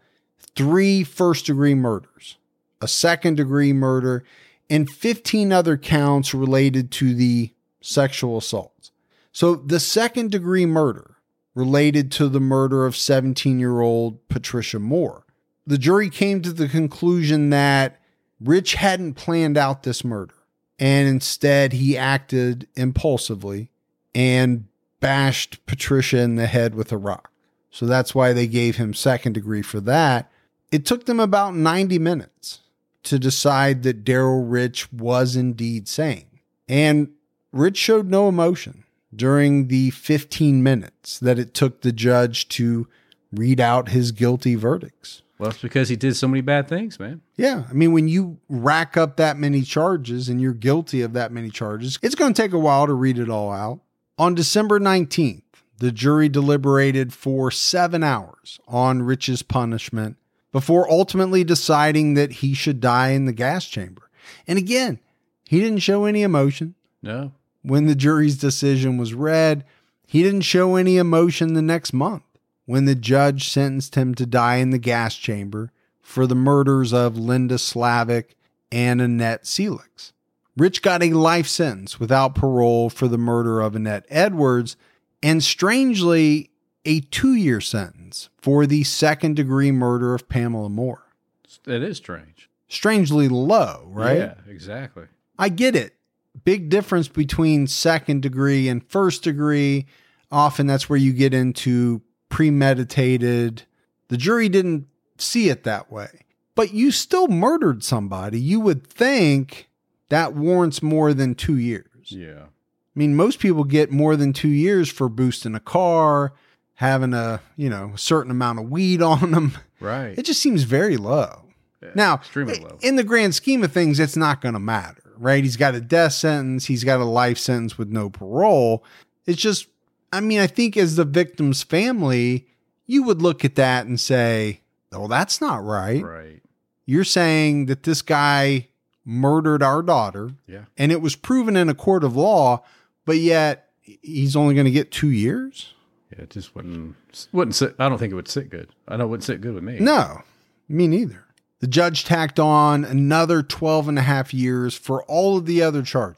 3 first-degree murders, a second-degree murder, and 15 other counts related to the sexual assaults. So the second-degree murder related to the murder of 17-year-old Patricia Moore. The jury came to the conclusion that Rich hadn't planned out this murder, and instead he acted impulsively and bashed Patricia in the head with a rock. So that's why they gave him second degree for that. It took them about 90 minutes to decide that Darrell Rich was indeed sane. And Rich showed no emotion during the 15 minutes that it took the judge to read out his guilty verdicts. Well, it's because he did so many bad things, man. Yeah. I mean, when you rack up that many charges and you're guilty of that many charges, it's going to take a while to read it all out. On December 19th, the jury deliberated for 7 hours on Rich's punishment before ultimately deciding that he should die in the gas chamber. And again, he didn't show any emotion. No. When the jury's decision was read, he didn't show any emotion the next month when the judge sentenced him to die in the gas chamber for the murders of Linda Slavic and Annette Seelix. Rich got a life sentence without parole for the murder of Annette Edwards, and strangely, a 2-year sentence for the second-degree murder of Pamela Moore. It is strange. Strangely low, right? Yeah, exactly. I get it. Big difference between second degree and first degree. Often that's where you get into premeditated. The jury didn't see it that way. But you still murdered somebody. You would think that warrants more than 2 years. Yeah. I mean, most people get more than 2 years for boosting a car, having a certain amount of weed on them. Right. It just seems very low. Yeah, now, extremely low. In the grand scheme of things, it's not going to matter, right? He's got a death sentence. He's got a life sentence with no parole. It's just, I mean, I think as the victim's family, you would look at that and say, oh, that's not right. Right. You're saying that this guy murdered our daughter. Yeah. And it was proven in a court of law, but yet he's only going to get 2 years? Yeah, it just wouldn't sit. I don't think it would sit good. I know it wouldn't sit good with me. No, me neither. The judge tacked on another 12 and a half years for all of the other charges.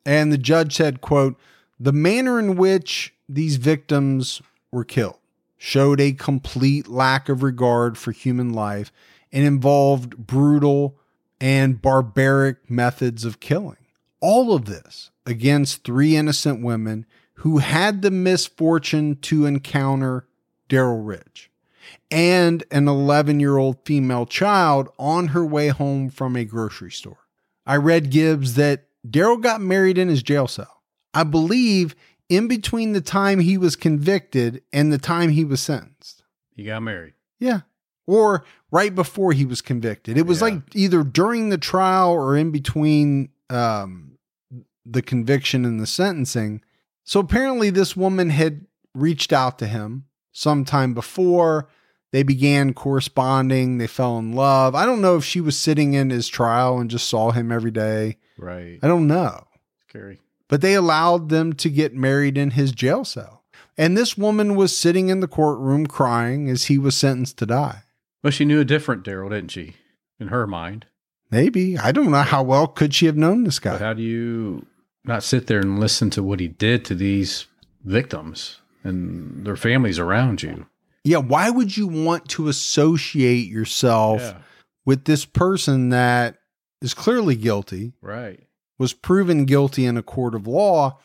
And the judge said, quote, "The manner in which these victims were killed showed a complete lack of regard for human life and involved brutal and barbaric methods of killing. All of this against 3 innocent women who had the misfortune to encounter Darrell Rich and an 11-year-old female child on her way home from a grocery store." I read Gibbs that Darrell got married in his jail cell. I believe in between the time he was convicted and the time he was sentenced. He got married. Yeah. Or right before he was convicted. It was like either during the trial or in between the conviction and the sentencing. So apparently this woman had reached out to him sometime before. They began corresponding. They fell in love. I don't know if she was sitting in his trial and just saw him every day. Right. I don't know. Scary. But they allowed them to get married in his jail cell. And this woman was sitting in the courtroom crying as he was sentenced to die. But she knew a different Darrell, didn't she? In her mind. Maybe. I don't know how well could she have known this guy. But how do you not sit there and listen to what he did to these victims and their families around you? Yeah, why would you want to associate yourself with this person that is clearly guilty, right? Was proven guilty in a court of law,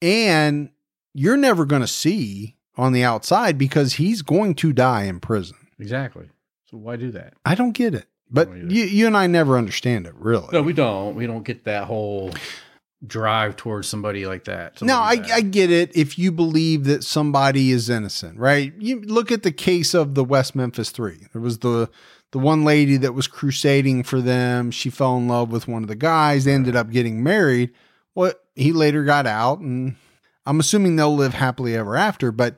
and you're never going to see on the outside because he's going to die in prison. Exactly. So why do that? I don't get it. But you and I never understand it, really. No, we don't. We don't get that whole drive towards somebody like that. No, I get it if you believe that somebody is innocent, right? You look at the case of the West Memphis 3. There was the one lady that was crusading for them. She fell in love with one of the guys. They ended up getting married. Well, he later got out, and I'm assuming they'll live happily ever after. But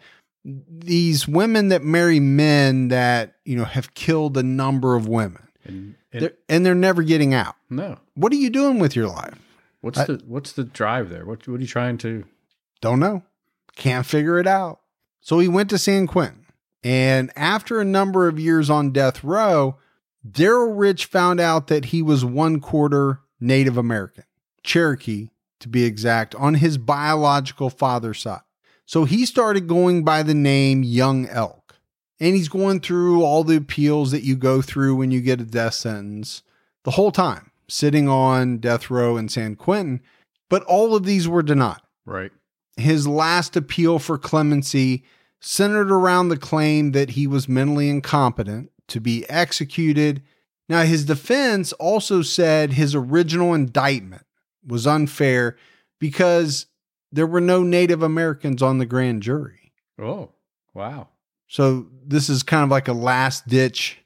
these women that marry men that, have killed a number of women, and they're never getting out. No. What are you doing with your life? What's the drive there? What are you trying to? Don't know. Can't figure it out. So he went to San Quentin. And after a number of years on death row, Darrell Rich found out that he was 1/4 Native American, Cherokee to be exact, on his biological father's side. So he started going by the name Young Elk. And he's going through all the appeals that you go through when you get a death sentence the whole time, sitting on death row in San Quentin. But all of these were denied. Right. His last appeal for clemency centered around the claim that he was mentally incompetent to be executed. Now, his defense also said his original indictment was unfair because there were no Native Americans on the grand jury. Oh, wow. So this is kind of like a last ditch,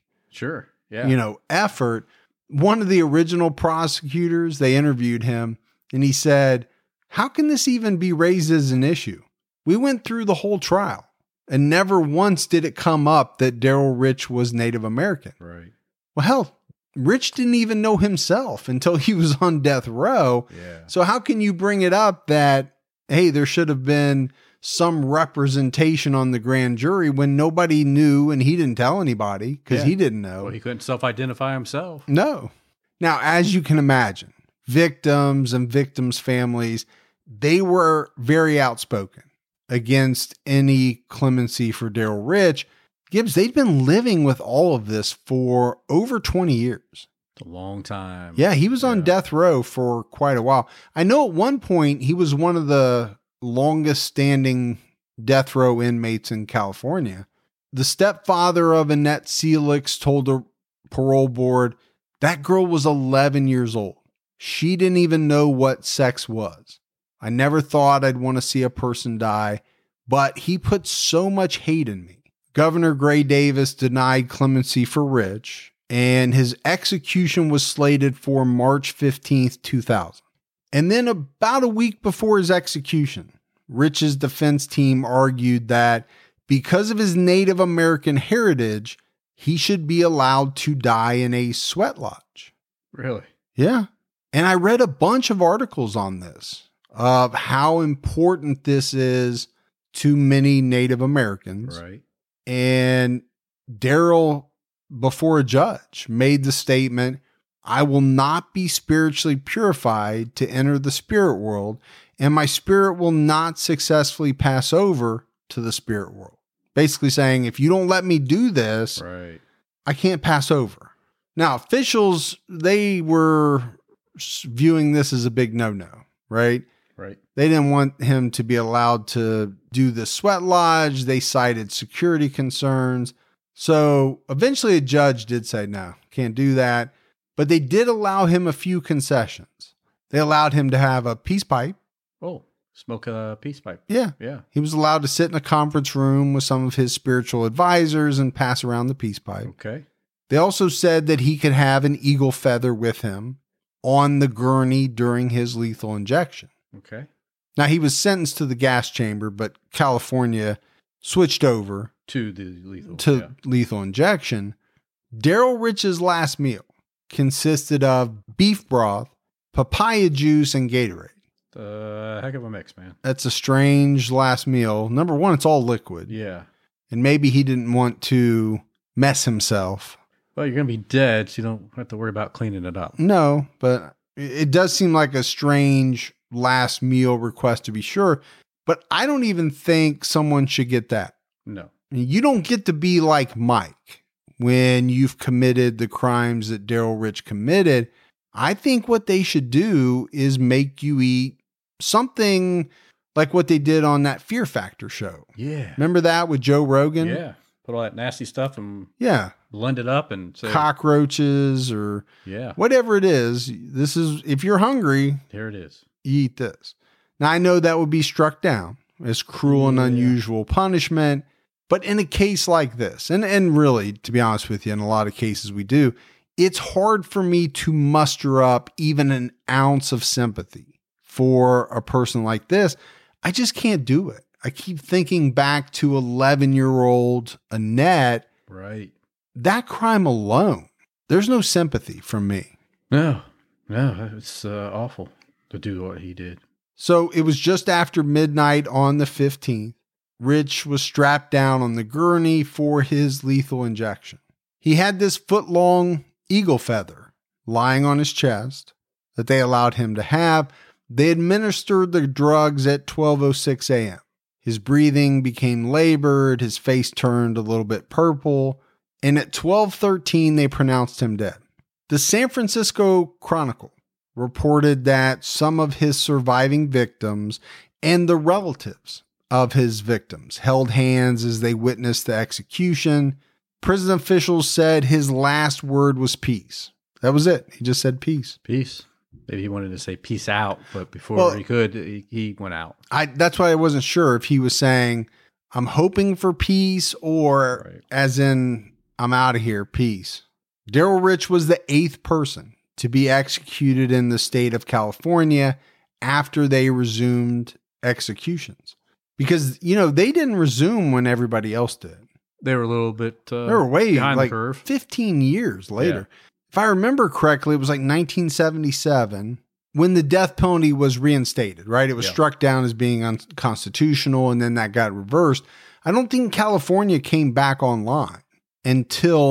effort. One of the original prosecutors, they interviewed him and he said, "How can this even be raised as an issue? We went through the whole trial and never once did it come up that Darrell Rich was Native American." Right. Well, hell, Rich didn't even know himself until he was on death row. Yeah. So how can you bring it up that, hey, there should have been some representation on the grand jury when nobody knew and he didn't tell anybody because he didn't know. Well, he couldn't self-identify himself. No. Now, as you can imagine, victims and victims' families, they were very outspoken against any clemency for Darrell Rich. Gibbs, they'd been living with all of this for over 20 years. It's a long time. Yeah, he was on death row for quite a while. I know at one point he was one of the longest standing death row inmates in California. The stepfather of Annette Felix told the parole board that girl was 11 years old. She didn't even know what sex was. I never thought I'd want to see a person die, but he put so much hate in me. Governor Gray Davis denied clemency for Rich, and his execution was slated for March 15th, 2000. And then about a week before his execution, Rich's defense team argued that because of his Native American heritage, he should be allowed to die in a sweat lodge. Really? Yeah. And I read a bunch of articles on this, of how important this is to many Native Americans. Right. And Darrell, before a judge, made the statement, I will not be spiritually purified to enter the spirit world, and my spirit will not successfully pass over to the spirit world. Basically saying, if you don't let me do this, Right. I can't pass over. Now, officials, they were viewing this as a big no-no, right? Right. They didn't want him to be allowed to do the sweat lodge. They cited security concerns. So eventually a judge did say, no, can't do that. But they did allow him a few concessions. They allowed him to have a peace pipe. Oh, smoke a peace pipe. Yeah. Yeah. He was allowed to sit in a conference room with some of his spiritual advisors and pass around the peace pipe. Okay. They also said that he could have an eagle feather with him on the gurney during his lethal injection. Okay. Now, he was sentenced to the gas chamber, but California switched over To the lethal. to lethal injection. Daryl Rich's last meal consisted of beef broth, papaya juice, and Gatorade. Heck of a mix, man. That's a strange last meal. Number one, it's all liquid. Yeah. And maybe he didn't want to mess himself. Well, you're going to be dead, so you don't have to worry about cleaning it up. No, but it does seem like a strange last meal request to be sure. But I don't even think someone should get that. No. You don't get to be like Mike when you've committed the crimes that Daryl Rich committed. I think what they should do is make you eat something like what they did on that Fear Factor show. Yeah. Remember that with Joe Rogan? Yeah. Put all that nasty stuff and Yeah. blend it up and say, Cockroaches or yeah, whatever it is. This is, if you're hungry, here it is. you eat this. Now, I know that would be struck down as cruel and unusual punishment, but in a case like this, and really, to be honest with you, in a lot of cases we do, it's hard for me to muster up even an ounce of sympathy for a person like this. I just can't do it. I keep thinking back to 11-year-old Annette. Right. That crime alone, there's no sympathy from me. No, it's awful to do what he did. So it was just after midnight on the 15th. Rich was strapped down on the gurney for his lethal injection. He had this foot-long eagle feather lying on his chest that they allowed him to have. They administered the drugs at 12:06 a.m. His breathing became labored, his face turned a little bit purple, and at 12:13 they pronounced him dead. The San Francisco Chronicle reported that some of his surviving victims and the relatives of his victims held hands as they witnessed the execution. Prison officials said his last word was peace. That was it. He just said peace. Peace. Maybe he wanted to say peace out, but before he could, he went out. That's why I wasn't sure if he was saying, I'm hoping for peace, or as in, I'm out of here, peace. Daryl Rich was the 8th person to be executed in the state of California after they resumed executions. Because, they didn't resume when everybody else did. They were a little bit they were way behind like the curve. 15 years later. Yeah. If I remember correctly, it was like 1977 when the death penalty was reinstated, right? It was struck down as being unconstitutional, and then that got reversed. I don't think California came back online until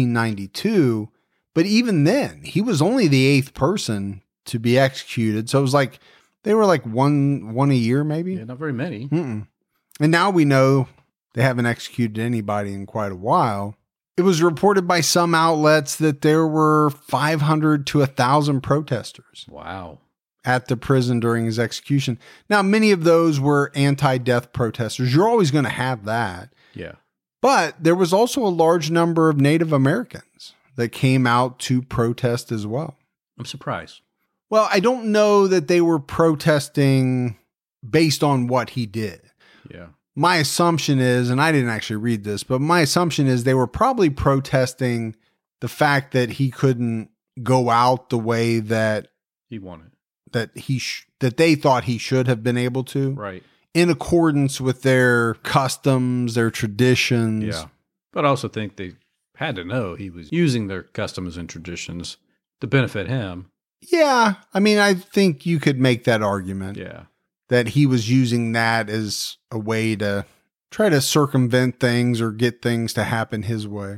1992. But even then, he was only the 8th person to be executed. So it was like, they were like one a year, maybe. Yeah, not very many. And now we know they haven't executed anybody in quite a while. It was reported by some outlets that there were 500 to 1,000 protesters. Wow. At the prison during his execution. Now, many of those were anti-death protesters. You're always going to have that. Yeah. But there was also a large number of Native Americans that came out to protest as well. I'm surprised. Well, I don't know that they were protesting based on what he did. Yeah. My assumption is, and I didn't actually read this, but my assumption is they were probably protesting the fact that he couldn't go out the way that he wanted, that that they thought he should have been able to. Right. In accordance with their customs, their traditions. Yeah. But I also think they had to know he was using their customs and traditions to benefit him. Yeah. I mean, I think you could make that argument. Yeah. That he was using that as a way to try to circumvent things or get things to happen his way.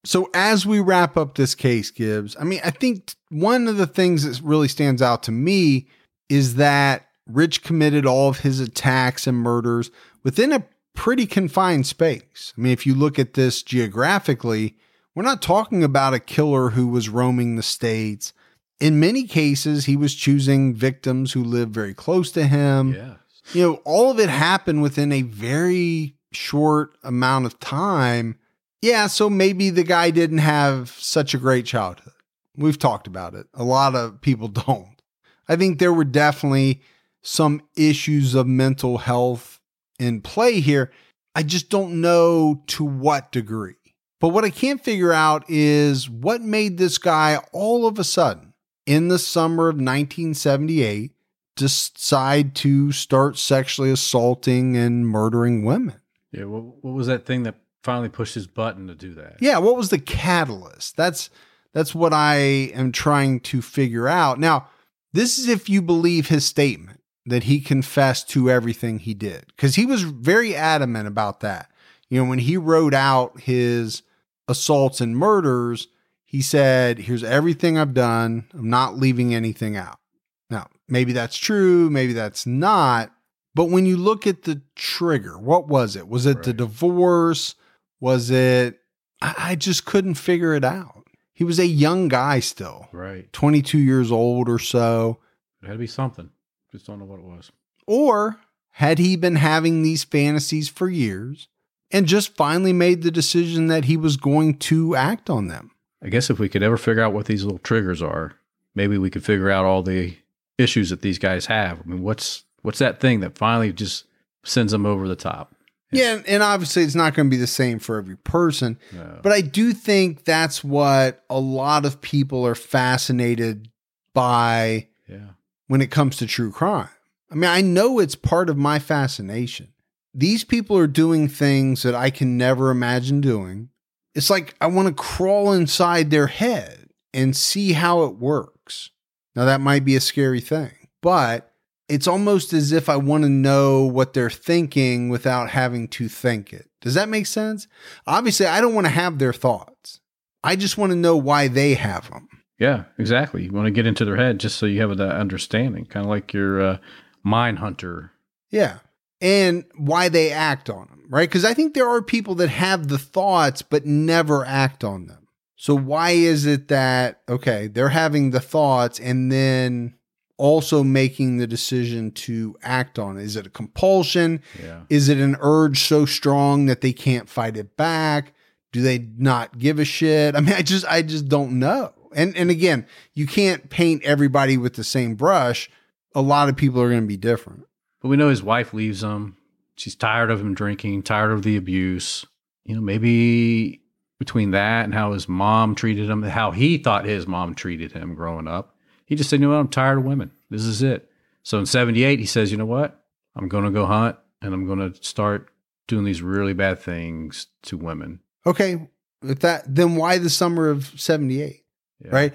So as we wrap up this case, Gibbs, I mean, I think one of the things that really stands out to me is that Rich committed all of his attacks and murders within a pretty confined space. I mean, if you look at this geographically, we're not talking about a killer who was roaming the states. In many cases, he was choosing victims who lived very close to him. Yes. You know, all of it happened within a very short amount of time. Yeah, so maybe the guy didn't have such a great childhood. We've talked about it. A lot of people don't. I think there were definitely some issues of mental health in play here. I just don't know to what degree. But what I can't figure out is what made this guy all of a sudden, in the summer of 1978, decide to start sexually assaulting and murdering women. Yeah, what was that thing that finally pushed his button to do that? Yeah, what was the catalyst? That's what I am trying to figure out. Now, this is if you believe his statement that he confessed to everything he did, because he was very adamant about that. You know, when he wrote out his assaults and murders, he said, here's everything I've done. I'm not leaving anything out. Now, maybe that's true. Maybe that's not. But when you look at the trigger, what was it? Was it the divorce? Was it, I just couldn't figure it out. He was a young guy still. Right. 22 years old or so. It had to be something. Just don't know what it was. Or had he been having these fantasies for years and just finally made the decision that he was going to act on them? I guess if we could ever figure out what these little triggers are, maybe we could figure out all the issues that these guys have. I mean, what's that thing that finally just sends them over the top? Yeah, and obviously it's not going to be the same for every person. No. But I do think that's what a lot of people are fascinated by when it comes to true crime. I mean, I know it's part of my fascination. These people are doing things that I can never imagine doing. It's like I want to crawl inside their head and see how it works. Now, that might be a scary thing, but it's almost as if I want to know what they're thinking without having to think it. Does that make sense? Obviously, I don't want to have their thoughts. I just want to know why they have them. Yeah, exactly. You want to get into their head just so you have that understanding, kind of like your mind hunter. Yeah. And why they act on them, right? Because I think there are people that have the thoughts but never act on them. So why is it that, okay, they're having the thoughts and then also making the decision to act on it? Is it a compulsion? Yeah. Is it an urge so strong that they can't fight it back? Do they not give a shit? I mean, I just don't know. And again, you can't paint everybody with the same brush. A lot of people are going to be different. But we know his wife leaves him. She's tired of him drinking, tired of the abuse. You know, maybe between that and how his mom treated him, how he thought his mom treated him growing up, he just said, you know what, I'm tired of women. This is it. So in 78, he says, you know what, I'm going to go hunt and I'm going to start doing these really bad things to women. Okay. If that, then why the summer of 78? Yeah. Right?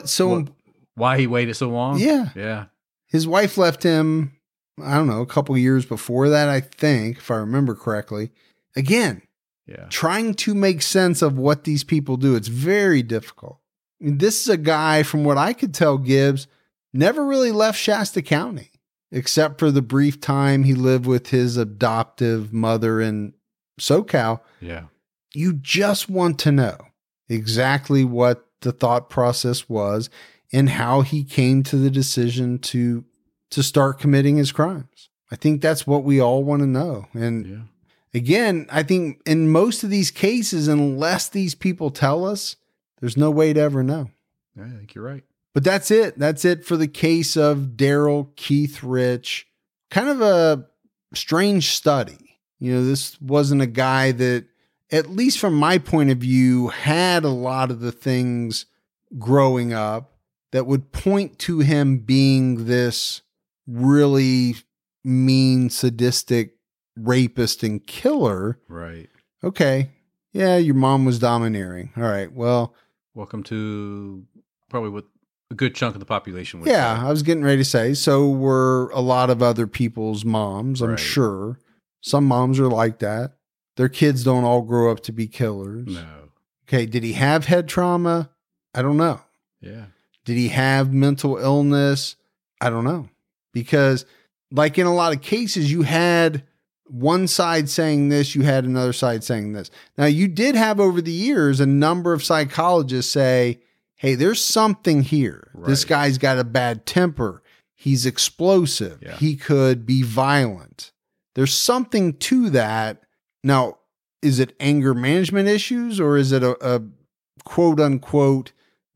Why he waited so long? Yeah. Yeah. His wife left him, I don't know, a couple years before that, I think, if I remember correctly. Again, trying to make sense of what these people do. It's very difficult. I mean, this is a guy, from what I could tell, Gibbs, never really left Shasta County, except for the brief time he lived with his adoptive mother in SoCal. Yeah. You just want to know exactly what the thought process was and how he came to the decision to start committing his crimes. I think that's what we all want to know. And again, I think in most of these cases, unless these people tell us, there's no way to ever know. Yeah, I think you're right. But that's it. That's it for the case of Daryl Keith Rich. Kind of a strange study. You know, this wasn't a guy that, at least from my point of view, had a lot of the things growing up that would point to him being this really mean, sadistic rapist and killer. Right. Okay. Yeah, your mom was domineering. All right. Well, welcome to probably what a good chunk of the population would yeah, say. I was getting ready to say, so were a lot of other people's moms, I'm sure. Some moms are like that. Their kids don't all grow up to be killers. No. Okay. Did he have head trauma? I don't know. Yeah. Did he have mental illness? I don't know. Because like in a lot of cases, you had one side saying this, you had another side saying this. Now, you did have over the years a number of psychologists say, hey, there's something here. Right. This guy's got a bad temper. He's explosive. Yeah. He could be violent. There's something to that. Now, is it anger management issues or is it a quote unquote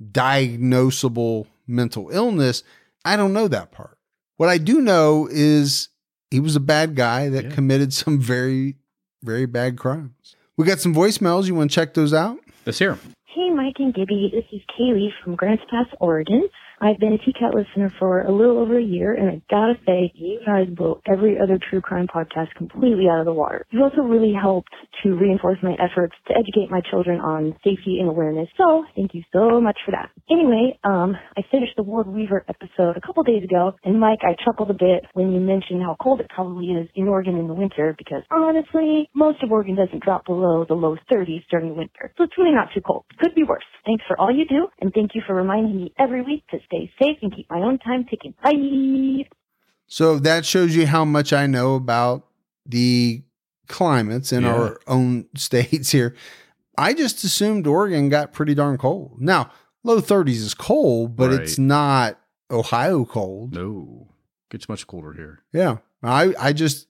diagnosable mental illness? I don't know that part. What I do know is he was a bad guy that committed some very, very bad crimes. We got some voicemails. You want to check those out? Let's hear 'em. Hey, Mike and Gibby. This is Kaylee from Grants Pass, Oregon. I've been a TCAT listener for a little over a year, and I gotta say, you guys blow every other true crime podcast completely out of the water. You've also really helped to reinforce my efforts to educate my children on safety and awareness, so thank you so much for that. Anyway, I finished the Ward Weaver episode a couple days ago, and Mike, I chuckled a bit when you mentioned how cold it probably is in Oregon in the winter, because honestly, most of Oregon doesn't drop below the low 30s during the winter, so it's really not too cold. Could be worse. Thanks for all you do, and thank you for reminding me every week to stay safe and keep my own time ticking. Bye. So that shows you how much I know about the climates in our own states here. I just assumed Oregon got pretty darn cold. Now, low 30s is cold, but it's not Ohio cold. No, gets much colder here. Yeah. I just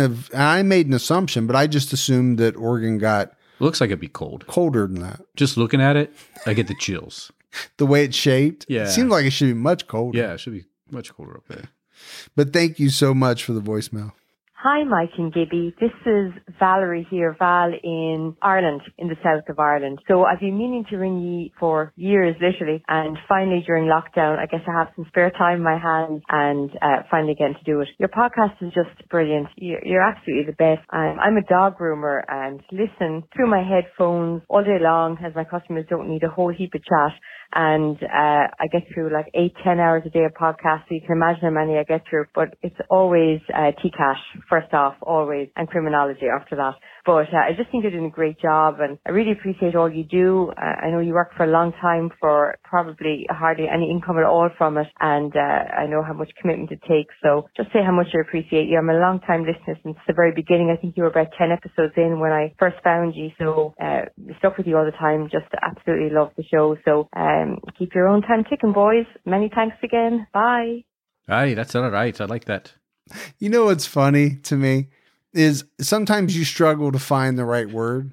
I made an assumption, but I just assumed that Oregon got Looks like it'd be cold. Colder than that. Just looking at it, I get the chills. The way it's shaped. Yeah. It seems like it should be much colder. Yeah, it should be much colder up there. But thank you so much for the voicemail. Hi, Mike and Gibby. This is Valerie here, Val in Ireland, in the south of Ireland. So I've been meaning to ring you for years, literally, and finally during lockdown, I guess I have some spare time in my hands and finally getting to do it. Your podcast is just brilliant. You're absolutely the best. I'm a dog groomer and listen through my headphones all day long as my customers don't need a whole heap of chat. And I get through like 8-10 hours a day of podcasts, so you can imagine how many I get through. But it's always TCAT first off, always, and criminology after that. But I just think you're doing a great job, and I really appreciate all you do. I know you work for a long time for probably hardly any income at all from it, and I know how much commitment it takes. So just say how much I appreciate you. I'm a long time listener since the very beginning. I think you were about 10 episodes in when I first found you. So stuck with you all the time. Just absolutely love the show. So keep your own time ticking, boys. Many thanks again. Bye. Aye, that's all right. I like that. You know what's funny to me is sometimes you struggle to find the right word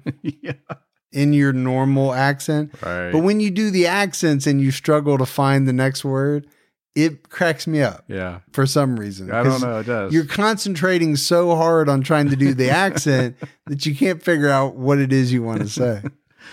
in your normal accent. Right. But when you do the accents and you struggle to find the next word, it cracks me up. Yeah. For some reason. I don't know. It does. You're concentrating so hard on trying to do the accent that you can't figure out what it is you want to say.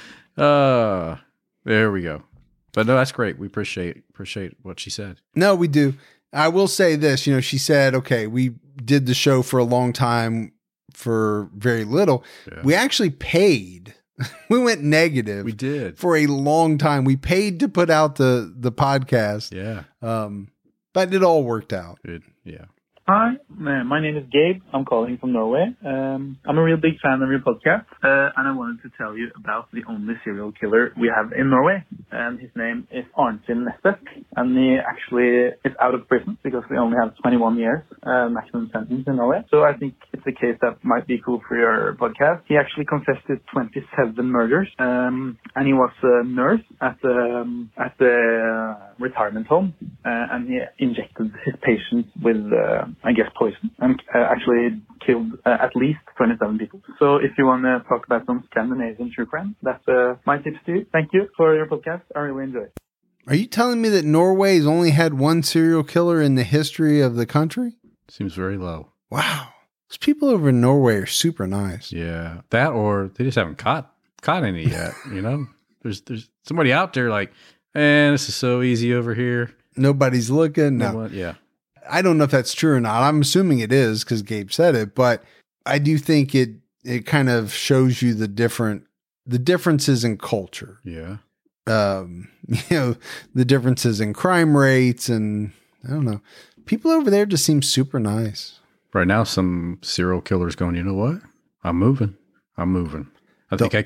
There we go. But no, that's great. We appreciate what she said. No, we do. I will say this, she said, okay, we did the show for a long time for very little. Yeah. We actually paid. We went negative. We did. For a long time. We paid to put out the podcast. Yeah. But it all worked out. Yeah. Hi, my name is Gabe. I'm calling from Norway. I'm a real big fan of your podcast, and I wanted to tell you about the only serial killer we have in Norway. And his name is Arnfinn Nesbø, and he actually is out of prison because we only have 21 years maximum sentence in Norway. So I think it's a case that might be cool for your podcast. He actually confessed to 27 murders, and he was a nurse at the retirement home, and he injected his patients with I guess poison, and actually killed at least 27 people. So if you want to talk about some Scandinavian true crime, that's my tips to you. Thank you for your podcast. I really enjoy it. Are you telling me that Norway's only had one serial killer in the history of the country? Seems very low. Wow. Those people over in Norway are super nice. Yeah. That, or they just haven't caught any yet, There's somebody out there like, this is so easy over here. Nobody's looking. No. Yeah. I don't know if that's true or not. I'm assuming it is because Gabe said it, but I do think it kind of shows you the differences in culture. Yeah. The differences in crime rates, and I don't know. People over there just seem super nice. Right now, some serial killers going, you know what? I'm moving. I think I can make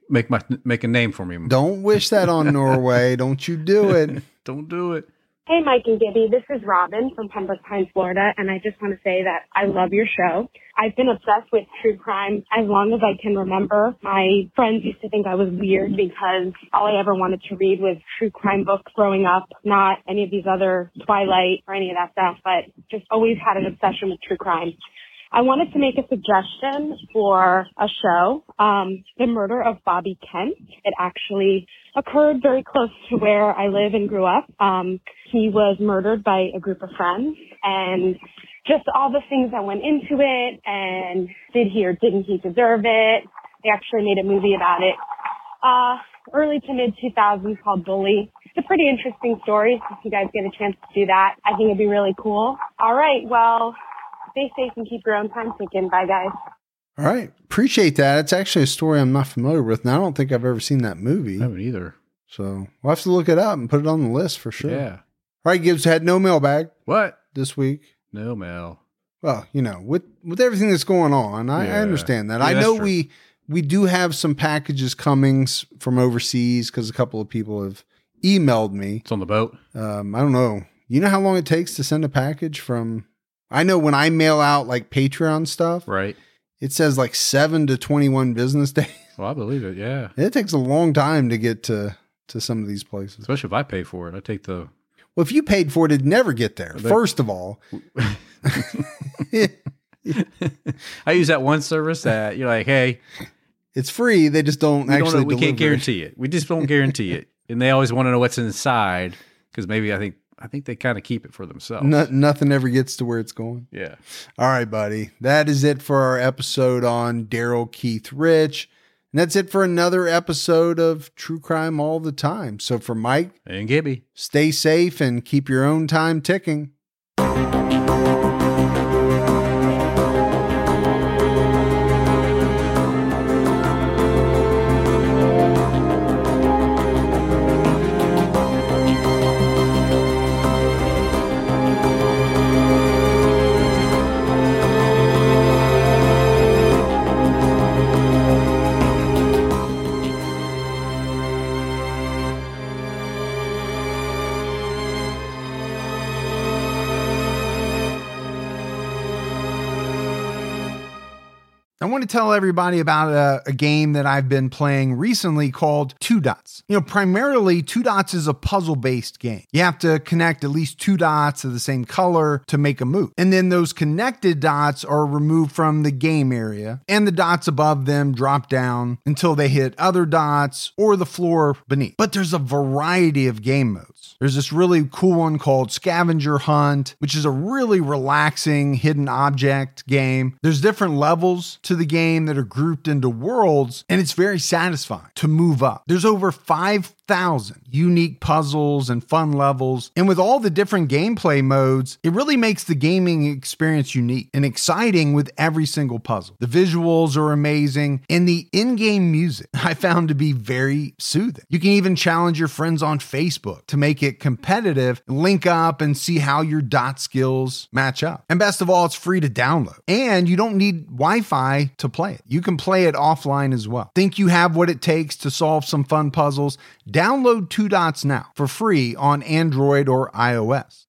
make a name for me. Don't wish that on Norway. Don't you do it. Don't do it. Hey, Mike and Gibby. This is Robin from Pembroke Pines, Florida, and I just want to say that I love your show. I've been obsessed with true crime as long as I can remember. My friends used to think I was weird because all I ever wanted to read was true crime books growing up, not any of these other Twilight or any of that stuff, but just always had an obsession with true crime. I wanted to make a suggestion for a show, the murder of Bobby Kent. It actually occurred very close to where I live and grew up. He was murdered by a group of friends, and just all the things that went into it, and did he or didn't he deserve it? They actually made a movie about it early to mid 2000s called Bully. It's a pretty interesting story. If you guys get a chance to do that, I think it'd be really cool. All right, well, stay safe and keep your own time ticking. Bye, guys. All right. Appreciate that. It's actually a story I'm not familiar with, and I don't think I've ever seen that movie. I haven't either. So we'll have to look it up and put it on the list for sure. Yeah. All right, Gibbs had no mailbag What? this week. No mail. Well, with everything that's going on, I understand that. Yeah, I that's know true. we do have some packages coming from overseas because a couple of people have emailed me. It's on the boat. I don't know. You know how long it takes to send a package from? I know when I mail out like Patreon stuff, Right. it says like 7 to 21 business days. Well, I believe it. Yeah. It takes a long time to get to some of these places. Especially if I pay for it. I take the. Well, if you paid for it, it'd never get there. First of all, I use that one service that you're like, hey, it's free. They just don't we actually. we can't deliver it. guarantee it. We just don't guarantee it. And they always want to know what's inside because maybe I think they kind of keep it for themselves. Nothing ever gets to where it's going. Yeah. All right, buddy. That is it for our episode on Daryl Keith Rich. And that's it for another episode of True Crime All the Time. So for Mike And Gibby. stay safe and keep your own time ticking. I want to tell everybody about a game that I've been playing recently called Two Dots. Primarily Two Dots is a puzzle-based game. You have to connect at least two dots of the same color to make a move. And then those connected dots are removed from the game area, and the dots above them drop down until they hit other dots or the floor beneath. But there's a variety of game modes. There's this really cool one called Scavenger Hunt, which is a really relaxing hidden object game. There's different levels to the game that are grouped into worlds, and it's very satisfying to move up. There's over 5,000 unique puzzles and fun levels, and with all the different gameplay modes, it really makes the gaming experience unique and exciting with every single puzzle. The visuals are amazing, and the in-game music I found to be very soothing. You can even challenge your friends on Facebook to make it competitive, link up, and see how your dot skills match up. And best of all, it's free to download, and you don't need Wi-Fi to play it. You can play it offline as well. Think you have what it takes to solve some fun puzzles? Download Two Dots now for free on Android or iOS.